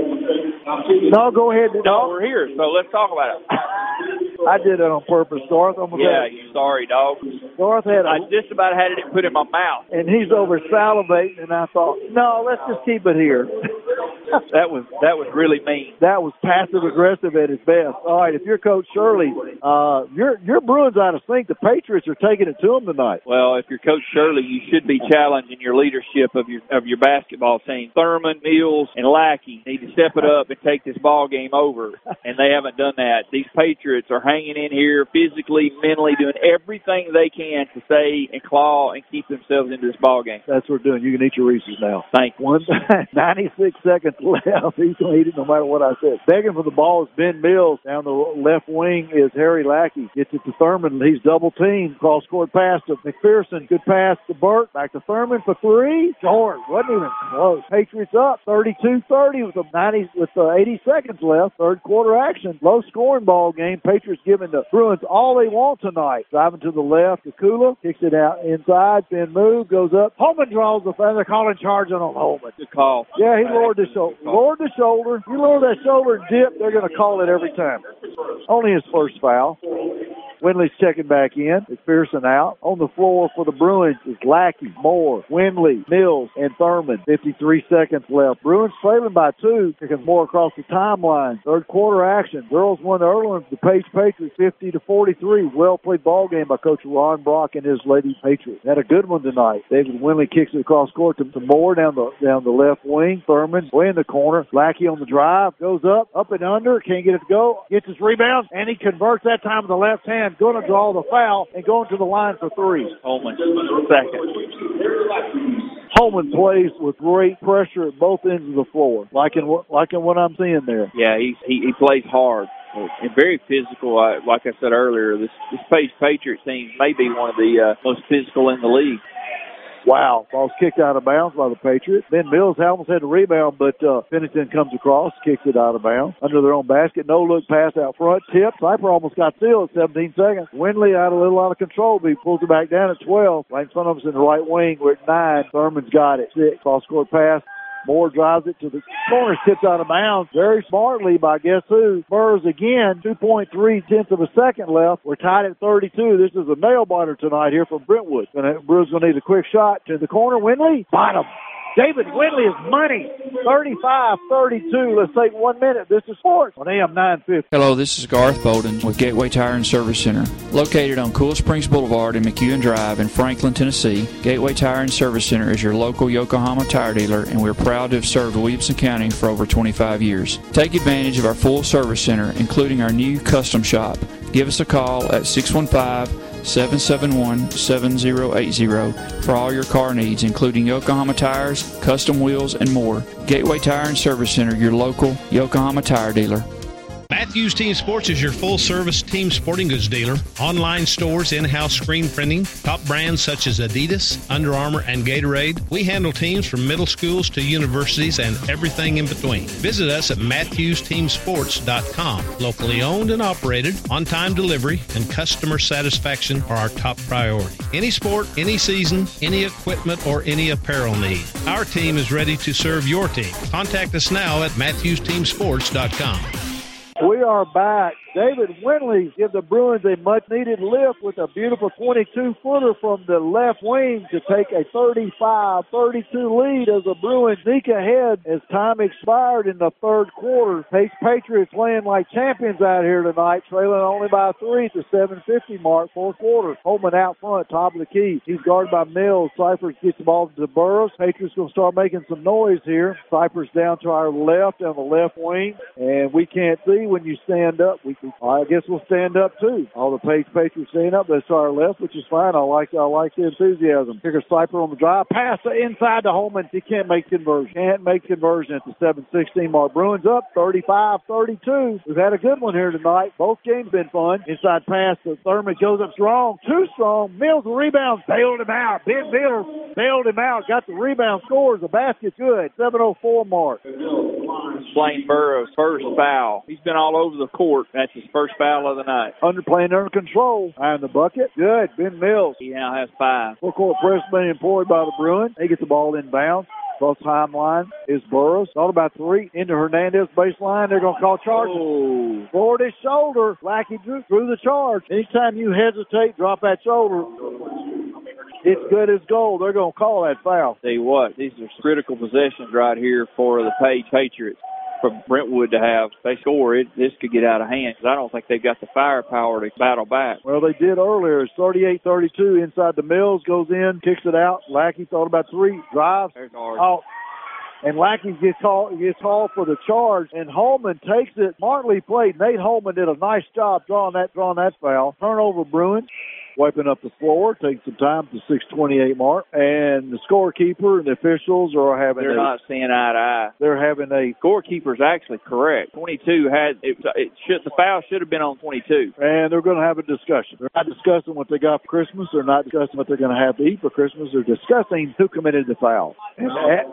No, go ahead. No, we're here, so let's talk about it. I did it on purpose, Garth. I'm gonna yeah, you sorry, dog. Garth had a, I just about had it put in my mouth. And he's over salivating, and I thought, no, let's just keep it here. that was that was really mean. That was passive aggressive at his best. All right, if you're Coach Shirley, uh, your your Bruins out of sync. The Patriots are taking it to them tonight. Well, if you're Coach Shirley, you should be challenging your leadership of your of your basketball team. Thurman, Mills, and Lackey need to step it up and take this ball game over, and they haven't done that. These Patriots are hanging in here physically, mentally, doing everything they can to stay and claw and keep themselves into this ball game. That's what we're doing. You can eat your Reese's now. Thank you. One, ninety-six seconds left. He's going to eat it no matter what I said. Begging for the ball is Ben Mills. Down the left wing is Harry Lackey. Gets it to Thurman. He's double teamed. Cross court pass to McPherson. Good pass to Burt. Back to Thurman for three. Short. Wasn't even close. Patriots up thirty-two thirty with the ninety with the eighty seconds left. Third quarter action. Low scoring ball game. Patriots giving the Bruins all they want tonight. Driving to the left. The Kula kicks it out inside. Then move. Goes up. Holman draws the foul. They're calling charge on Holman. Good call. Yeah, he lowered the shoulder. Lowered the shoulder. You lower that shoulder and dip, they're going to call it every time. Only his first foul. Windley's checking back in. McPherson out. On the floor for the Bruins is Lackey, Moore, Windley, Mills, and Thurman. fifty-three seconds left. Bruins trailing by two. Kicking more across the timeline. Third quarter action. Girls won the early one. The Page Patriots fifty to forty-three. Well played ball game by Coach Ron Brock and his Lady Patriots. Had a good one tonight. David Windley kicks it across court to, to Moore down the down the left wing. Thurman way in the corner. Lackey on the drive. Goes up, up and under. Can't get it to go. Gets his rebound, and he converts that time with the left hand. Going to draw the foul and going to the line for three. Holman, second. Holman plays with great pressure at both ends of the floor, like in what, like in what I'm seeing there. Yeah, he's, he he plays hard and very physical. I, like I said earlier, this this Page Patriots team may be one of the uh, most physical in the league. Wow. Ball's kicked out of bounds by the Patriots. Ben Mills almost had the rebound, but uh, Pennington comes across, kicks it out of bounds. Under their own basket. No look pass out front. Tip. Cypher almost got sealed at seventeen seconds. Windley out a little out of control, but he pulls it back down at twelve. Right in front of us in the right wing. We're at nine. Thurman's got it. Six. Cross court pass. Moore drives it to the corner, tips out of bounds very smartly by guess who? Burrs again. two point three tenths of a second left. We're tied at thirty-two. This is a nail biter tonight here from Brentwood. Gonna, Brewers going to need a quick shot to the corner. Windley, bottom. David Winley is money. thirty-five thirty-two. Let's take one minute. This is sports on A M nine fifty. Hello, this is Garth Bolden with Gateway Tire and Service Center. Located on Cool Springs Boulevard and McEwen Drive in Franklin, Tennessee, Gateway Tire and Service Center is your local Yokohama tire dealer, and we're proud to have served Williamson County for over twenty-five years. Take advantage of our full service center, including our new custom shop. Give us a call at six one five, seven seven one, seven zero eight zero for all your car needs, including Yokohama tires, custom wheels, and more. Gateway Tire and Service Center, your local Yokohama tire dealer. Matthews Team Sports is your full-service team sporting goods dealer. Online stores, in-house screen printing, top brands such as Adidas, Under Armour, and Gatorade. We handle teams from middle schools to universities and everything in between. Visit us at matthews team sports dot com. Locally owned and operated, on-time delivery, and customer satisfaction are our top priority. Any sport, any season, any equipment, or any apparel need, our team is ready to serve your team. Contact us now at matthews team sports dot com. We are back. David Winley give the Bruins a much-needed lift with a beautiful twenty-two footer from the left wing to take a thirty-five thirty-two lead as the Bruins sneak ahead as time expired in the third quarter. Pace Patriots playing like champions out here tonight, trailing only by three at the seven fifty mark, fourth quarter. Holman out front, top of the key. He's guarded by Mills. Cyphers gets the ball to Burris. Patriots going to start making some noise here. Cyphers down to our left on the left wing, and we can't see when you stand up. We I guess we'll stand up too. All the Page Patriots stand up. That's to our left, which is fine. I like I like the enthusiasm. Kicker Cypher on the drive. Pass inside to Holman. He can't make conversion. Can't make conversion at the seven sixteen mark. Bruins up thirty-five thirty-two. We've had a good one here tonight. Both games been fun. Inside pass to Thurman goes up strong. Too strong. Mills the rebound. Bailed him out. Ben Miller bailed him out. Got the rebound. Scores. The basket's good. seven oh four mark. Blaine Burrows' first foul. He's been all over the court. That's his first foul of the night. Under playing under control. Behind the bucket. Good. Ben Mills. He now has five. Full court press being employed by the Bruins. They get the ball inbounds. Cross timeline is Burrows. Thought about three. Into Hernandez baseline. They're going to call charge. Oh. Forward his shoulder. Lackey drew through the charge. Anytime you hesitate, drop that shoulder. It's good as gold. They're going to call that foul. Tell you what, these are critical possessions right here for the Page Patriots. For Brentwood to have, they score it, this could get out of hand because I don't think they've got the firepower to battle back. Well, they did earlier. It's thirty-eight thirty-two inside the Mills, goes in, kicks it out. Lackey thought about three, drives. Oh, and Lackey gets called, gets called for the charge, and Holman takes it. Martley played. Nate Holman did a nice job drawing that, drawing that foul. Turnover Bruins. Wiping up the floor, taking some time to six twenty-eight mark, and the scorekeeper and the officials are having. They're a, not seeing eye to eye. They're having a scorekeeper's actually correct. twenty-two had it. It should the foul should have been on twenty-two. And they're going to have a discussion. They're not discussing what they got for Christmas. They're not discussing what they're going to have to eat for Christmas. They're discussing who committed the foul. And,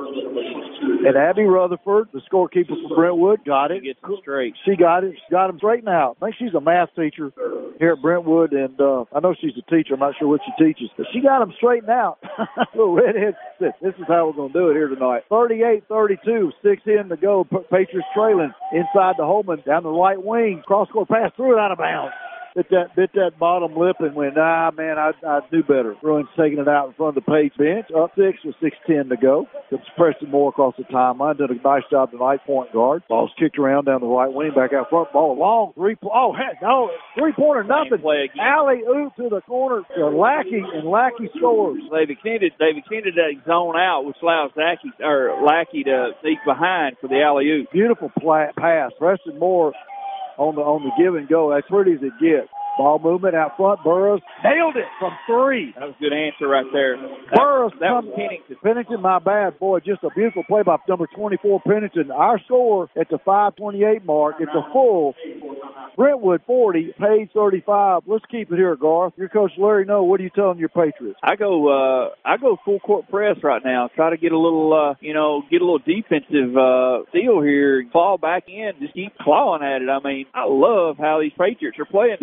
and Abby Rutherford, the scorekeeper for Brentwood, got it. She gets it straight. She got it. She got them straightened out. I think she's a math teacher here at Brentwood, and uh, I know she's a teacher. I'm not sure what she teaches, but she got them straightened out. Little redhead. This is how we're going to do it here tonight. thirty-eight thirty-two, six in to go. Patriots trailing inside the Holman, down the right wing. Cross-court pass, threw it out of bounds. Bit that, bit that bottom lip and went, ah, man, I, I do better. Bruins taking it out in front of the Page bench. Up six with six ten to go. Comes Preston Moore across the timeline. Did a nice job tonight, point guard. Ball's kicked around down the right wing, back out front. Ball long, three, oh, heck, no, three-pointer, nothing. Alley-oop to the corner to Lackey, and Lackey scores. They've extended, they've extended that zone out, which allows Lackey, or Lackey to sneak behind for the alley-oop. Beautiful play, pass. Preston Moore on the on the give and go. As pretty as it gets. Ball movement out front. Burrows nailed it from three. That was a good answer right there. Burrows that, that comes, was Pennington. Pennington, my bad, boy. Just a beautiful play by number twenty-four, Pennington. Our score at the five twenty-eight mark. It's a full Brentwood forty, Page thirty-five. Let's keep it here, Garth. Your coach Larry No. What are you telling your Patriots? I go, uh, I go full court press right now. Try to get a little, uh, you know, get a little defensive uh, deal here. Fall back in. Just keep clawing at it. I mean, I love how these Patriots are playing tonight. Yeah.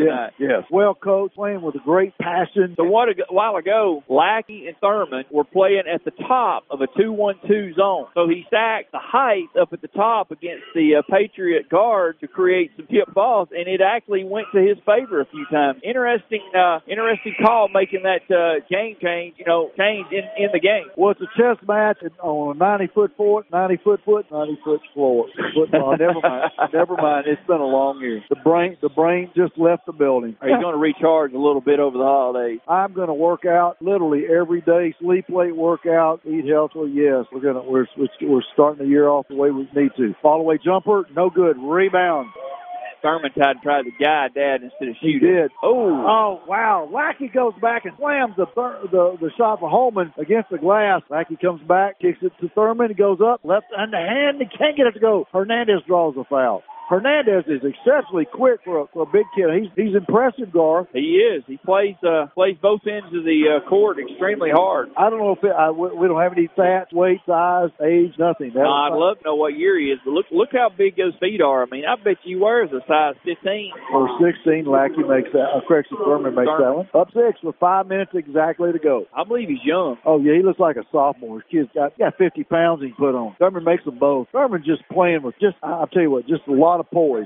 Yes. Well coached, playing with a great passion. So what a while ago, Lackey and Thurman were playing at the top of a two one two zone. So he stacked the height up at the top against the uh, Patriot guard to create some tip balls, and it actually went to his favor a few times. Interesting, uh, interesting call making that uh, game change, you know, change in, in the game. Well, it's a chess match on a ninety-foot fort, ninety-foot foot, ninety-foot floor. Football. Never mind. Never mind. It's been a long year. The brain, the brain just left the building. Are you going to recharge a little bit over the holidays? I'm going to work out literally every day. Sleep late, work out, eat healthily. Yes, we're gonna we're we're starting the year off the way we need to. Fall away jumper, no good. Rebound. Thurman tried to try to guide Dad instead of shoot. He did. Oh, oh, wow! Lackey goes back and slams the thir- the the shot for Holman against the glass. Lackey comes back, kicks it to Thurman. He goes up, left underhand. He can't get it to go. Hernandez draws a foul. Hernandez is exceptionally quick for a, for a big kid. He's he's impressive, Garth. He is. He plays uh, plays both ends of the uh, court extremely hard. I don't know if it, I, we don't have any stats, weight, size, age, nothing. No, I'd love to know what year he is, but look look how big those feet are. I mean, I bet you wears a size fifteen. Or sixteen, Lackey makes that. Uh, correction, Thurman makes that one. Up six with five minutes exactly to go. I believe he's young. Oh, yeah, he looks like a sophomore. His kid's got, got fifty pounds he can put on. Thurman makes them both. Thurman just playing with just, I'll tell you what, just a lot of poise.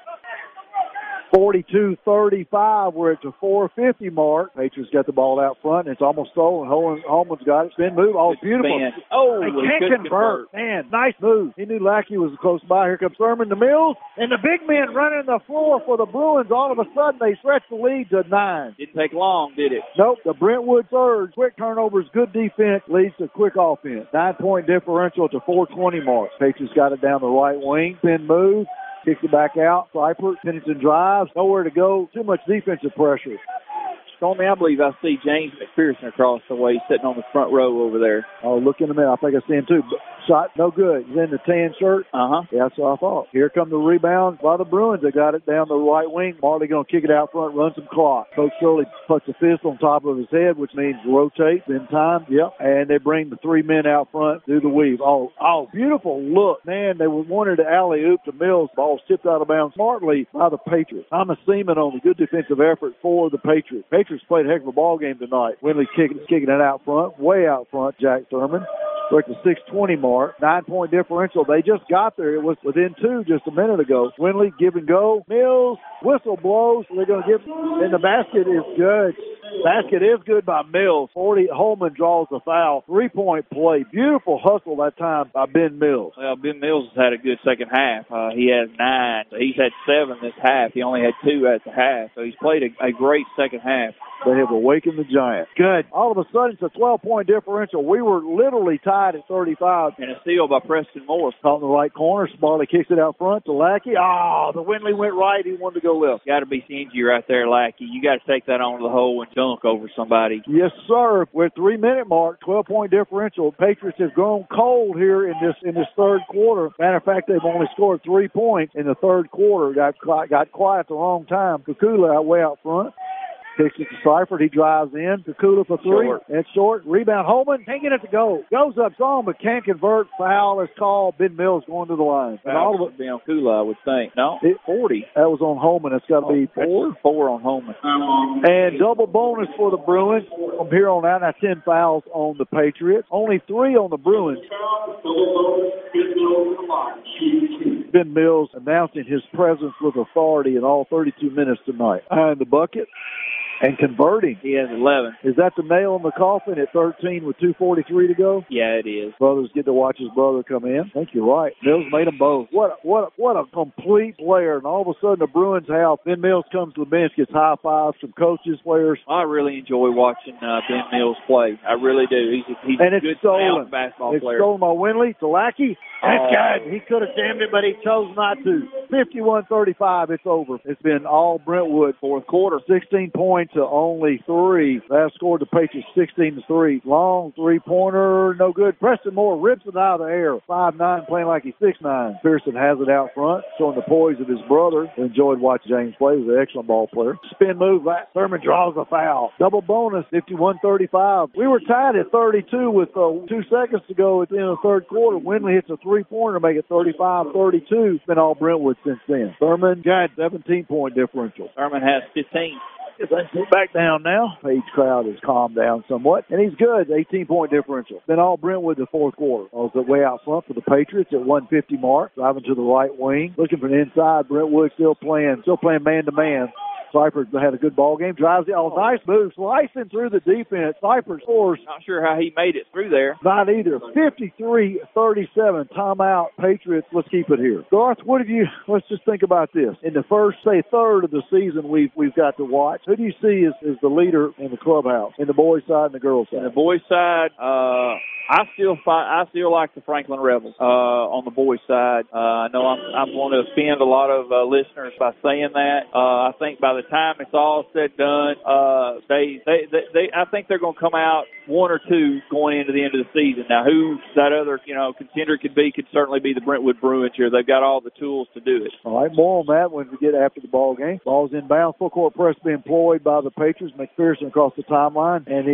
forty-two thirty-five, we're at the four fifty mark. Patriots got the ball out front, and it's almost stolen. Holman, Holman's got it. Spin move. Oh, beautiful. Spin. Oh, he can't convert. Man, nice move. He knew Lackey was close by. Here comes Thurman to Mills, and the big men running the floor for the Bruins. All of a sudden, they stretch the lead to nine. Didn't take long, did it? Nope. The Brentwood Surge, quick turnovers, good defense, leads to quick offense. Nine-point differential to four twenty mark. Patriots got it down the right wing. Spin move. Kicks it back out. Seifert, Pennington drives. Nowhere to go. Too much defensive pressure. Stormy, I believe I see James McPherson across the way sitting on the front row over there. Oh, look in the middle. I think I see him too. Shot, no good. He's in the tan shirt. Uh-huh. Yeah, that's what I thought. Here come the rebounds by the Bruins. They got it down the right wing. Marley going to kick it out front, run some clock. Coach Shirley puts a fist on top of his head, which means rotate in time. Yep. And they bring the three men out front, do the weave. Oh, oh, beautiful look. Man, they wanted to alley-oop to Mills. Ball's tipped out of bounds smartly by the Patriots. Thomas Seaman on the good defensive effort for the Patriots. Patriots played a heck of a ball game tonight. Winley kicking, kicking it out front, way out front, Jack Thurman. We're at the six twenty mark. Nine-point differential. They just got there. It was within two just a minute ago. Winley, give and go. Mills, whistle blows. They're going to give, and the basket is good. Basket is good by Mills. forty, Holman draws the foul. Three-point play. Beautiful hustle that time by Ben Mills. Well, Ben Mills has had a good second half. Uh, he has nine. So he's had seven this half. He only had two at the half. So he's played a, a great second half. They have awakened the Giants. Good. All of a sudden, it's a twelve-point differential. We were literally tied at thirty-five. And a steal by Preston Morris. Caught in the right corner. Smalley kicks it out front to Lackey. Oh, the Winley went right. He wanted to go left. Got to be stingy right there, Lackey. You got to take that onto the hole and dunk over somebody. Yes, sir. We're at three-minute mark, twelve-point differential. Patriots have grown cold here in this in this third quarter. Matter of fact, they've only scored three points in the third quarter. Got got quiet at the wrong time. Kukula out way out front. Kicks it to Seifert. He drives in. Kukula for three. Short. It's short. Rebound. Holman can't get it to go. Goes up strong, but can't convert. Foul is called. Ben Mills going to the line. And all of it be on Kula, I would think. No, it, forty. That was on Holman. It's got to be four. Four on Holman. And double bonus for the Bruins from here on out. Now ten fouls on the Patriots. Only three on the Bruins. Ben Mills announcing his presence with authority in all thirty-two minutes tonight. Behind the bucket. And converting. He has eleven. Is that the nail in the coffin at thirteen with two forty-three to go? Yeah, it is. Brothers get to watch his brother come in. I think you're right. Mills made them both. What what what a complete player. And all of a sudden the Bruins have Ben Mills comes to the bench, gets high fives from coaches, players. I really enjoy watching uh, Ben Mills play. I really do. He's a, he's and a it's good stolen. basketball it's player. It's stolen by Winley to Lackey. That's good. He could have jammed it, but he chose not to. fifty-one thirty-five, it's over. It's been all Brentwood. Fourth quarter. sixteen points to only three. That scored the Patriots sixteen to three. Long three-pointer, no good. Preston Moore rips it out of the air. five nine, playing like he's six nine. Pearson has it out front, showing the poise of his brother. Enjoyed watching James play. He was an excellent ball player. Spin move. Thurman draws a foul. Double bonus, fifty-one thirty-five. We were tied at thirty-two with uh, two seconds to go at the end of the third quarter. Winley hits a three-pointer to make it thirty-five thirty-two. It's been all Brentwood since then. Thurman got seventeen-point differential. Thurman has fifteen. If they sit back down now, Page crowd has calmed down somewhat, and he's good, eighteen-point differential. Then all Brentwood the fourth quarter. Also way out front for the Patriots at one fifty mark, driving to the right wing, looking for the inside. Brentwood still playing, still playing man-to-man. Cypress had a good ball game. Drives it. Oh, nice move. Slicing through the defense. Cypress scores. Not sure how he made it through there. Not either. fifty-three thirty-seven. Timeout. Patriots. Let's keep it here. Garth, what have you, let's just think about this. In the first, say, third of the season we've we've got to watch, who do you see as, as the leader in the clubhouse, in the boys' side and the girls' side? In the boys' side, uh, I still find, I still like the Franklin Rebels uh, on the boys' side. Uh, I know I'm, I'm going to offend a lot of uh, listeners by saying that. Uh, I think by the time it's all said and done, uh, they, they, they, they, I think they're going to come out one or two going into the end of the season. Now, who that other, you know, contender could be could certainly be the Brentwood Bruins here. They've got all the tools to do it. All right, more on that when we get after the ball game. Ball's inbound. Full court press being employed by the Patriots. McPherson across the timeline, and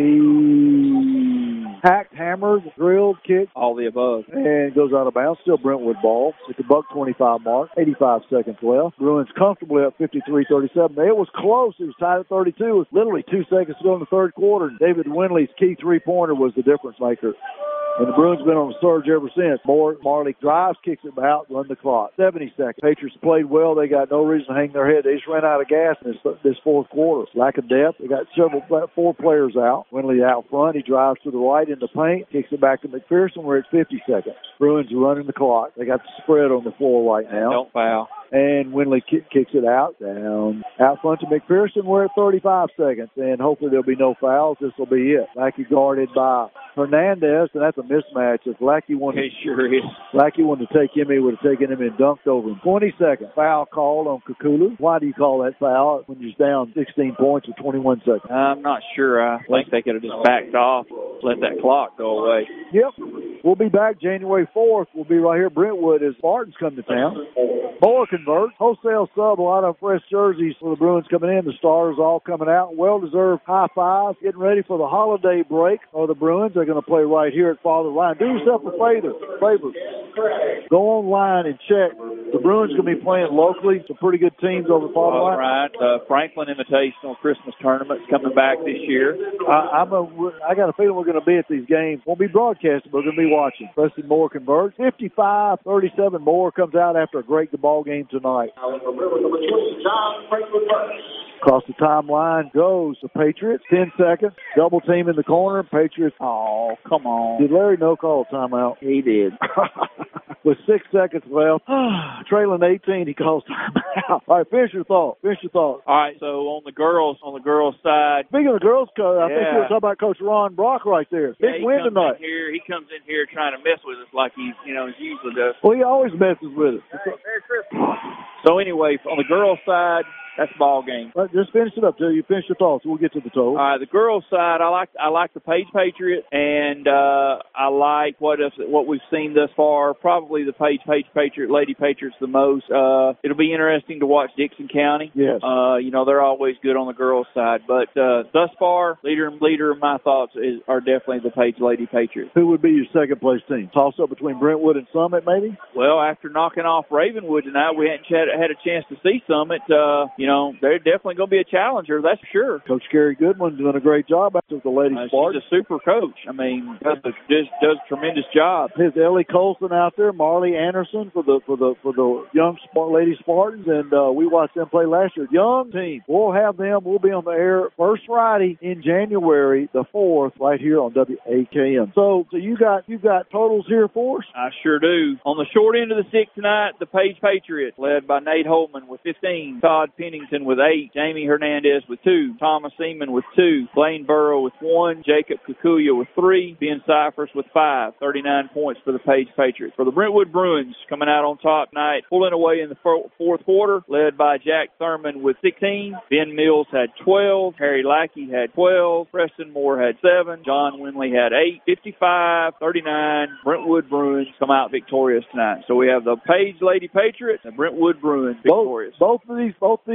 he hacked, hammered, drilled, kicked. All the above. And goes out of bounds. Still Brentwood ball at the buck twenty-five mark. eighty-five seconds left. Bruins comfortably up fifty-three thirty-seven. It was close. It was tied at thirty-two. It was literally two seconds to go in the third quarter. David Winley's key three-pointer was the difference maker. And the Bruins been on the surge ever since. More Marley drives, kicks it out, run the clock. seventy seconds. Patriots played well. They got no reason to hang their head. They just ran out of gas in this, this fourth quarter. Lack of depth. They got several, four players out. Winley out front. He drives to the right in the paint, kicks it back to McPherson. We're at fifty seconds. Bruins are running the clock. They got the spread on the floor right now. Don't foul. And Winley kick, kicks it out, down. Out front to McPherson. We're at thirty-five seconds. And hopefully there'll be no fouls. This will be it. Lackey guarded by Hernandez, and that's a mismatch. If Lackey wanted, it sure is. Lackey wanted to take him, he would have taken him and dunked over him. twenty seconds. Foul called on Kukulu. Why do you call that foul when you're down sixteen points with twenty-one seconds? I'm not sure. I think they could have just backed off, let that clock go away. Yep. We'll be back January fourth. We'll be right here at Brentwood as Spartans come to town. Moore converts. Wholesale sub, a lot of fresh jerseys for the Bruins coming in. The stars all coming out. Well-deserved high fives. Getting ready for the holiday break for the Bruins. They're going to play right here at Father Ryan. Do yourself a favor. favor. Go online and check. The Bruins going to be playing locally. Some pretty good teams over Father All Ryan. right. The Franklin Invitational Christmas Tournament's coming back this year. I, I'm a, I got a feeling we're going to be at these games. Won't be broadcasted, but we're going to be watching. Preston Moore converts. fifty-five thirty-seven. Moore comes out after a great ball game tonight. Across the timeline goes the Patriots. Ten seconds. Double team in the corner. Patriots. Oh, come on. Did Larry No call a timeout? He did. With six seconds left, trailing eighteen, he calls timeout. All right, finish your thought. Finish your thought. All right, so on the girls, on the girls' side. Speaking of the girls' coach, I yeah. think you were talking about Coach Ron Brock right there. Big yeah, win tonight. Here, he comes in here trying to mess with us like he's, you know, he usually does. Well, he always messes with us. Hey, Merry Christmas. So anyway, on the girls' side, that's ball game. Right, just finish it up till you finish your thoughts. We'll get to the total. All right, the girls' side, I like I like the Page Patriots, and uh, I like what is, what we've seen thus far. Probably the Page Page Patriot, Lady Patriots the most. Uh, it'll be interesting to watch Dixon County. Yes. Uh, you know they're always good on the girls' side, but uh, thus far, leader leader of my thoughts is are definitely the Page Lady Patriots. Who would be your second place team? Toss up between Brentwood and Summit, maybe. Well, after knocking off Ravenwood tonight, we hadn't had, had a chance to see Summit. Uh, you know they're definitely going to be a challenger, that's for sure. Coach Gary Goodwin's doing a great job after the ladies' uh, part. She's a super coach. I mean, does a, just does a tremendous job. His Ellie Colson out there, Marley Anderson for the for the for the young Spart- lady Spartans, and uh, we watched them play last year. Young team. We'll have them. We'll be on the air first Friday in January the fourth, right here on W A K M. So, so you got you got totals here for us? I sure do. On the short end of the stick tonight, the Page Patriots, led by Nate Holman with fifteen, Todd Pennington with eight, Jamie Hernandez with two, Thomas Seaman with two, Blaine Burrow with one, Jacob Kikuya with three, Ben Cyphers with five. thirty-nine points for the Page Patriots. For the Brentwood Bruins, coming out on top tonight, pulling away in the fourth quarter, led by Jack Thurman with sixteen, Ben Mills had twelve, Harry Lackey had twelve, Preston Moore had seven, John Winley had eight. fifty-five thirty-nine, Brentwood Bruins come out victorious tonight. So we have the Page Lady Patriots and Brentwood Bruins victorious. Both, both of these both of these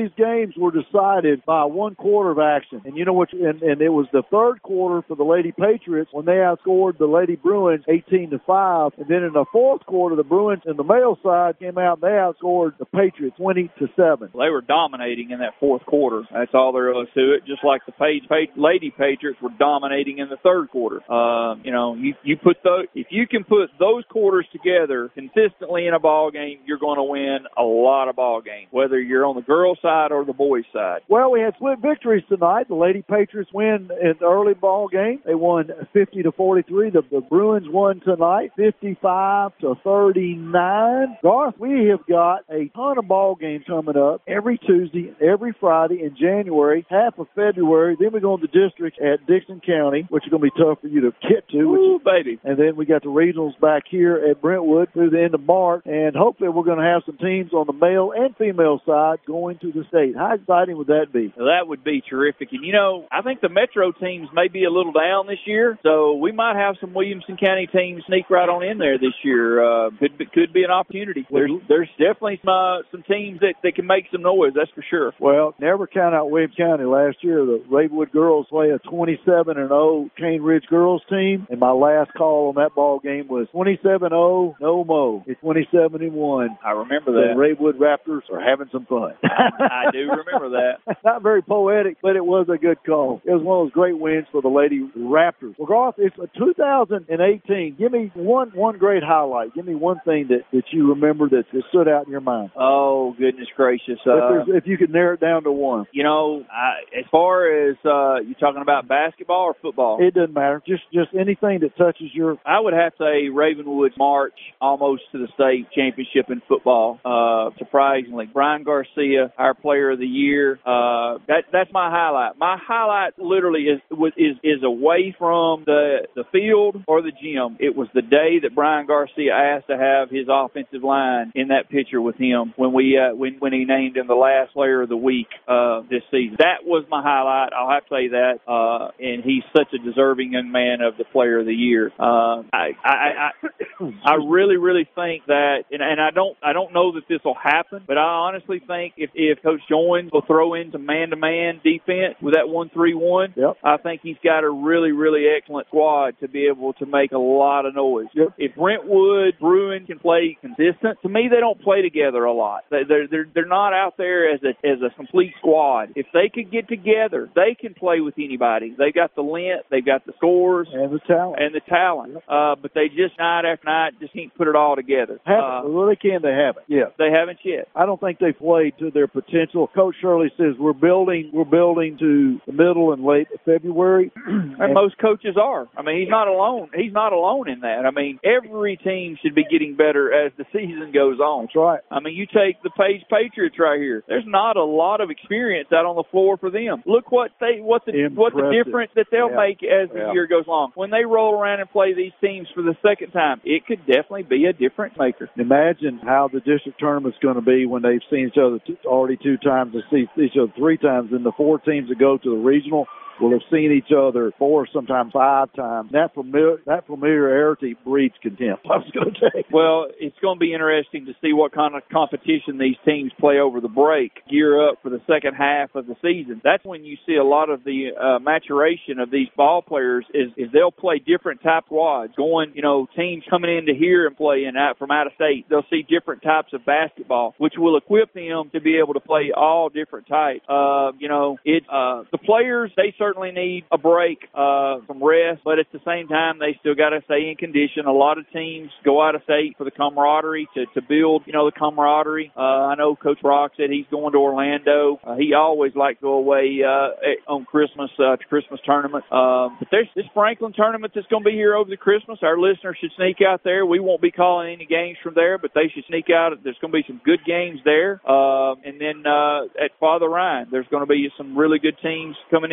these games were decided by one quarter of action. And you know what? And, and it was the third quarter for the Lady Patriots when they outscored the Lady Bruins eighteen to five. And then in the fourth quarter, the Bruins in the male side came out and they outscored the Patriots twenty to seven. They were dominating in that fourth quarter. That's all there was to it. Just like the Page, Page, Lady Patriots were dominating in the third quarter. Uh, you know, you, you put those, if you can put those quarters together consistently in a ball game, you're going to win a lot of ball games, whether you're on the girls' side or the boys' side. Well, we had split victories tonight. The Lady Patriots win in the early ball game. They won fifty to forty-three. The, the Bruins won tonight fifty-five to thirty-nine. Garth, we have got a ton of ball games coming up every Tuesday, every Friday in January, half of February. Then we go to the districts at Dixon County, which is going to be tough for you to get to. Ooh, which is, baby. And then we got the regionals back here at Brentwood through the end of March. And hopefully we're going to have some teams on the male and female side going to the state. How exciting would that be? Well, that would be terrific. And, you know, I think the Metro teams may be a little down this year, so we might have some Williamson County teams sneak right on in there this year. Uh, could be, could be an opportunity. There's there's definitely some, uh, some teams that, that can make some noise, that's for sure. Well, never count out Williamson County. Last year, the Ravenwood girls play a twenty-seven and oh Cane Ridge girls team, and my last call on that ball game was twenty-seven oh, no mo. It's twenty-seven and one. I remember that. The Ravenwood Raptors are having some fun. I do remember that. Not very poetic, but it was a good call. It was one of those great wins for the Lady Raptors. Well, Garth, it's a two thousand eighteen. Give me one one great highlight. Give me one thing that, that you remember that, that stood out in your mind. Oh, goodness gracious. Uh, if, if you could narrow it down to one. You know, I, as far as uh, you talking about basketball or football? It doesn't matter. Just just anything that touches your... I would have to say Ravenwood's march almost to the state championship in football. Uh, surprisingly, Brian Garcia, our player of the year. Uh, that that's my highlight. My highlight literally is is is away from the the field or the gym. It was the day that Brian Garcia asked to have his offensive line in that picture with him when we uh, when when he named him the last player of the week uh, this season. That was my highlight. I'll have to say that. Uh, and he's such a deserving young man of the player of the year. Uh, I, I I I really really think that, and, and I don't I don't know that this will happen, but I honestly think if if Coach Joins will throw into man-to-man defense with that one three one, yep. I think he's got a really, really excellent squad to be able to make a lot of noise. Yep. If Brentwood, Bruin can play consistent, to me they don't play together a lot. They're they're they're not out there as a as a complete squad. If they could get together, they can play with anybody. They got the length, they got the scores, and the talent, and the talent. Yep. Uh, but they just night after night just can't put it all together. Uh, well, they can. They haven't. Yeah, they haven't yet. I don't think they played to their potential. Coach Shirley says we're building we're building to the middle and late February. And, and most coaches are. I mean, he's not alone. He's not alone in that. I mean, every team should be getting better as the season goes on. That's right. I mean, you take the Page Patriots right here. There's not a lot of experience out on the floor for them. Look what they what the Impressive. what the difference that they'll yeah. make as the yeah. year goes along. When they roll around and play these teams for the second time, it could definitely be a difference maker. Imagine how the district tournament's going to be when they've seen each other t- already two times and see each other three times. And the four teams that go to the regional will have seen each other four, sometimes five times. That familiar, that familiarity breeds contempt, I was going to say. Well, it's going to be interesting to see what kind of competition these teams play over the break, gear up for the second half of the season. That's when you see a lot of the uh, maturation of these ball players is, is they'll play different type quads. Going, you know, teams coming into here and playing out from out of state, they'll see different types of basketball, which will equip them to be able to play all different types. Uh, you know, it uh, the players, they certainly certainly need a break uh, from rest, but at the same time, they still got to stay in condition. A lot of teams go out of state for the camaraderie to, to build, you know, the camaraderie. Uh, I know Coach Brock said he's going to Orlando. Uh, he always liked to go away uh, on Christmas uh, to Christmas tournament. Uh, but there's this Franklin tournament that's going to be here over the Christmas. Our listeners should sneak out there. We won't be calling any games from there, but they should sneak out. There's going to be some good games there. Uh, and then uh, at Father Ryan, there's going to be some really good teams coming into Father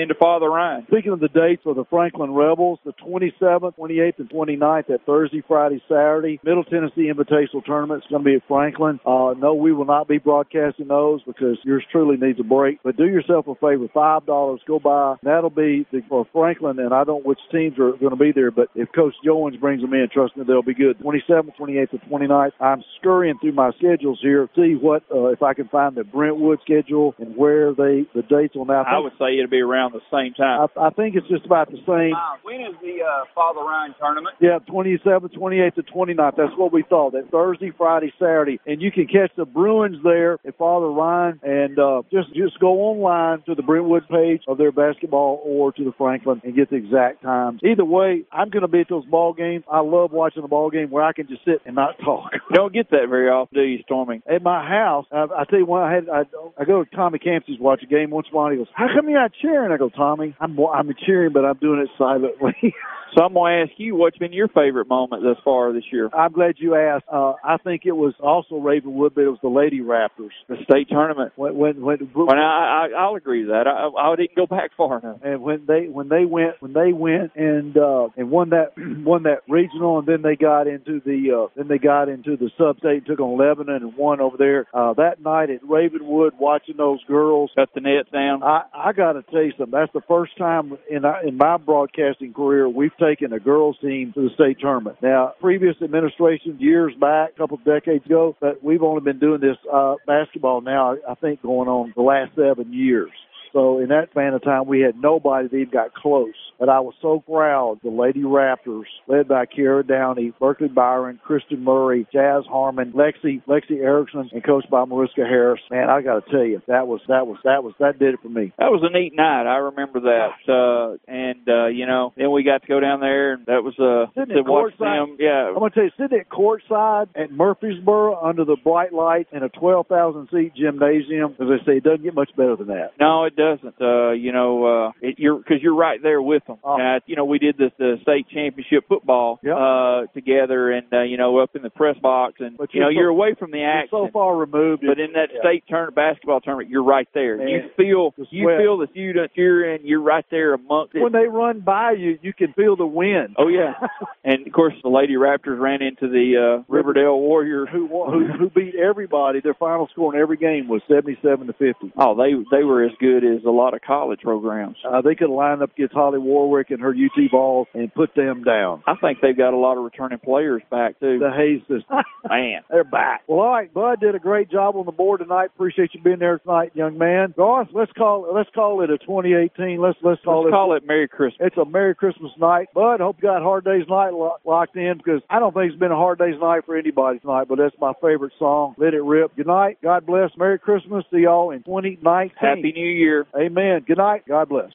Father Ryan. Speaking of the dates for the Franklin Rebels, the twenty-seventh, twenty-eighth, and twenty-ninth, that Thursday, Friday, Saturday, Middle Tennessee Invitational Tournament is going to be at Franklin. Uh, no, we will not be broadcasting those because yours truly needs a break. But do yourself a favor, five dollars, go by. That'll be the, for Franklin, and I don't know which teams are going to be there, but if Coach Jones brings them in, trust me, they'll be good. twenty-seventh, twenty-eighth, and twenty-ninth. I'm scurrying through my schedules here, see what, uh, if I can find the Brentwood schedule and where they, the dates on that. I would say it'll be around the same time. I, I think it's just about the same. Uh, when is the uh, Father Ryan tournament? Yeah, twenty-seventh, twenty-eighth, and twenty-ninth. That's what we thought. That Thursday, Friday, Saturday. And you can catch the Bruins there at Father Ryan, and uh, just, just go online to the Brentwood page of their basketball or to the Franklin and get the exact times. Either way, I'm going to be at those ball games. I love watching a ball game where I can just sit and not talk. You don't get that very often, do you, Stormy? At my house, I, I tell you what, I had I, I go to Tommy Campsey's watch a game once in a while. He goes, "How come you're not cheering?" I go, "Tommy, I'm I'm cheering, but I'm doing it silently." So I'm going to ask you, what's been your favorite moment thus far this year? I'm glad you asked. Uh, I think it was also Ravenwood, but it was the Lady Raptors. The state tournament. When, when, when, when I, I, I'll agree with that. I, I didn't go back far enough. And when they when they went when they went and uh, and won that won that regional, and then they got into the uh, then they got into the sub-state and took on Lebanon and won over there. Uh, that night at Ravenwood, watching those girls cut the nets down. I, I got to tell you something. That's the first time in in my broadcasting career we've taken a girls team to the state tournament. Now, previous administrations, years back, a couple of decades ago, but we've only been doing this uh, basketball now, I think, going on the last seven years. So in that span of time, we had nobody that even got close. But I was so proud. The Lady Raptors, led by Kiara Downey, Berkeley Byron, Kristen Murray, Jazz Harmon, Lexi Lexi Erickson, and coached by Mariska Harris. Man, I got to tell you, that was that was that was that did it for me. That was a neat night. I remember that. Uh, and uh, you know, then we got to go down there, and that was uh, to watch them. Yeah, I'm going to tell you, sitting at courtside at Murfreesboro under the bright lights in a twelve thousand seat gymnasium, as I say, it doesn't get much better than that. No, it doesn't. Uh, you know, uh, it, you're because you're right there with them. Oh. Uh, you know, we did this the state championship football yep. uh, together, and uh, you know, up in the press box, and but you know, so, you're away from the action, so far removed. But in that yeah. state tournament, basketball tournament, you're right there. Man, you feel you feel the student you're in. You're right there amongst it. When they run by you, you can feel the wind. Oh yeah, and of course the Lady Raptors ran into the uh, Riverdale Warriors, who, who who beat everybody. Their final score in every game was seventy-seven to fifty. Oh, they they were as good as a lot of college programs. Uh, they could line up against Holly Warwick and her U T Vols and put them down. I think they've got a lot of returning players back too. The Hayes system. Man, they're back. Well, all right, Bud did a great job on the board tonight. Appreciate you being there tonight, young man. Ross, let's call let's call it a twenty eighteen. Let's let's call let's it call it Merry Christmas. It's a Merry Christmas night. Bud, hope you got Hard Day's Night lo- locked in, because I don't think it's been a Hard Day's Night for anybody tonight, but that's my favorite song. Let it rip. Good night. God bless. Merry Christmas to y'all in twenty nineteen. Happy New Year. Amen. Good night. God bless.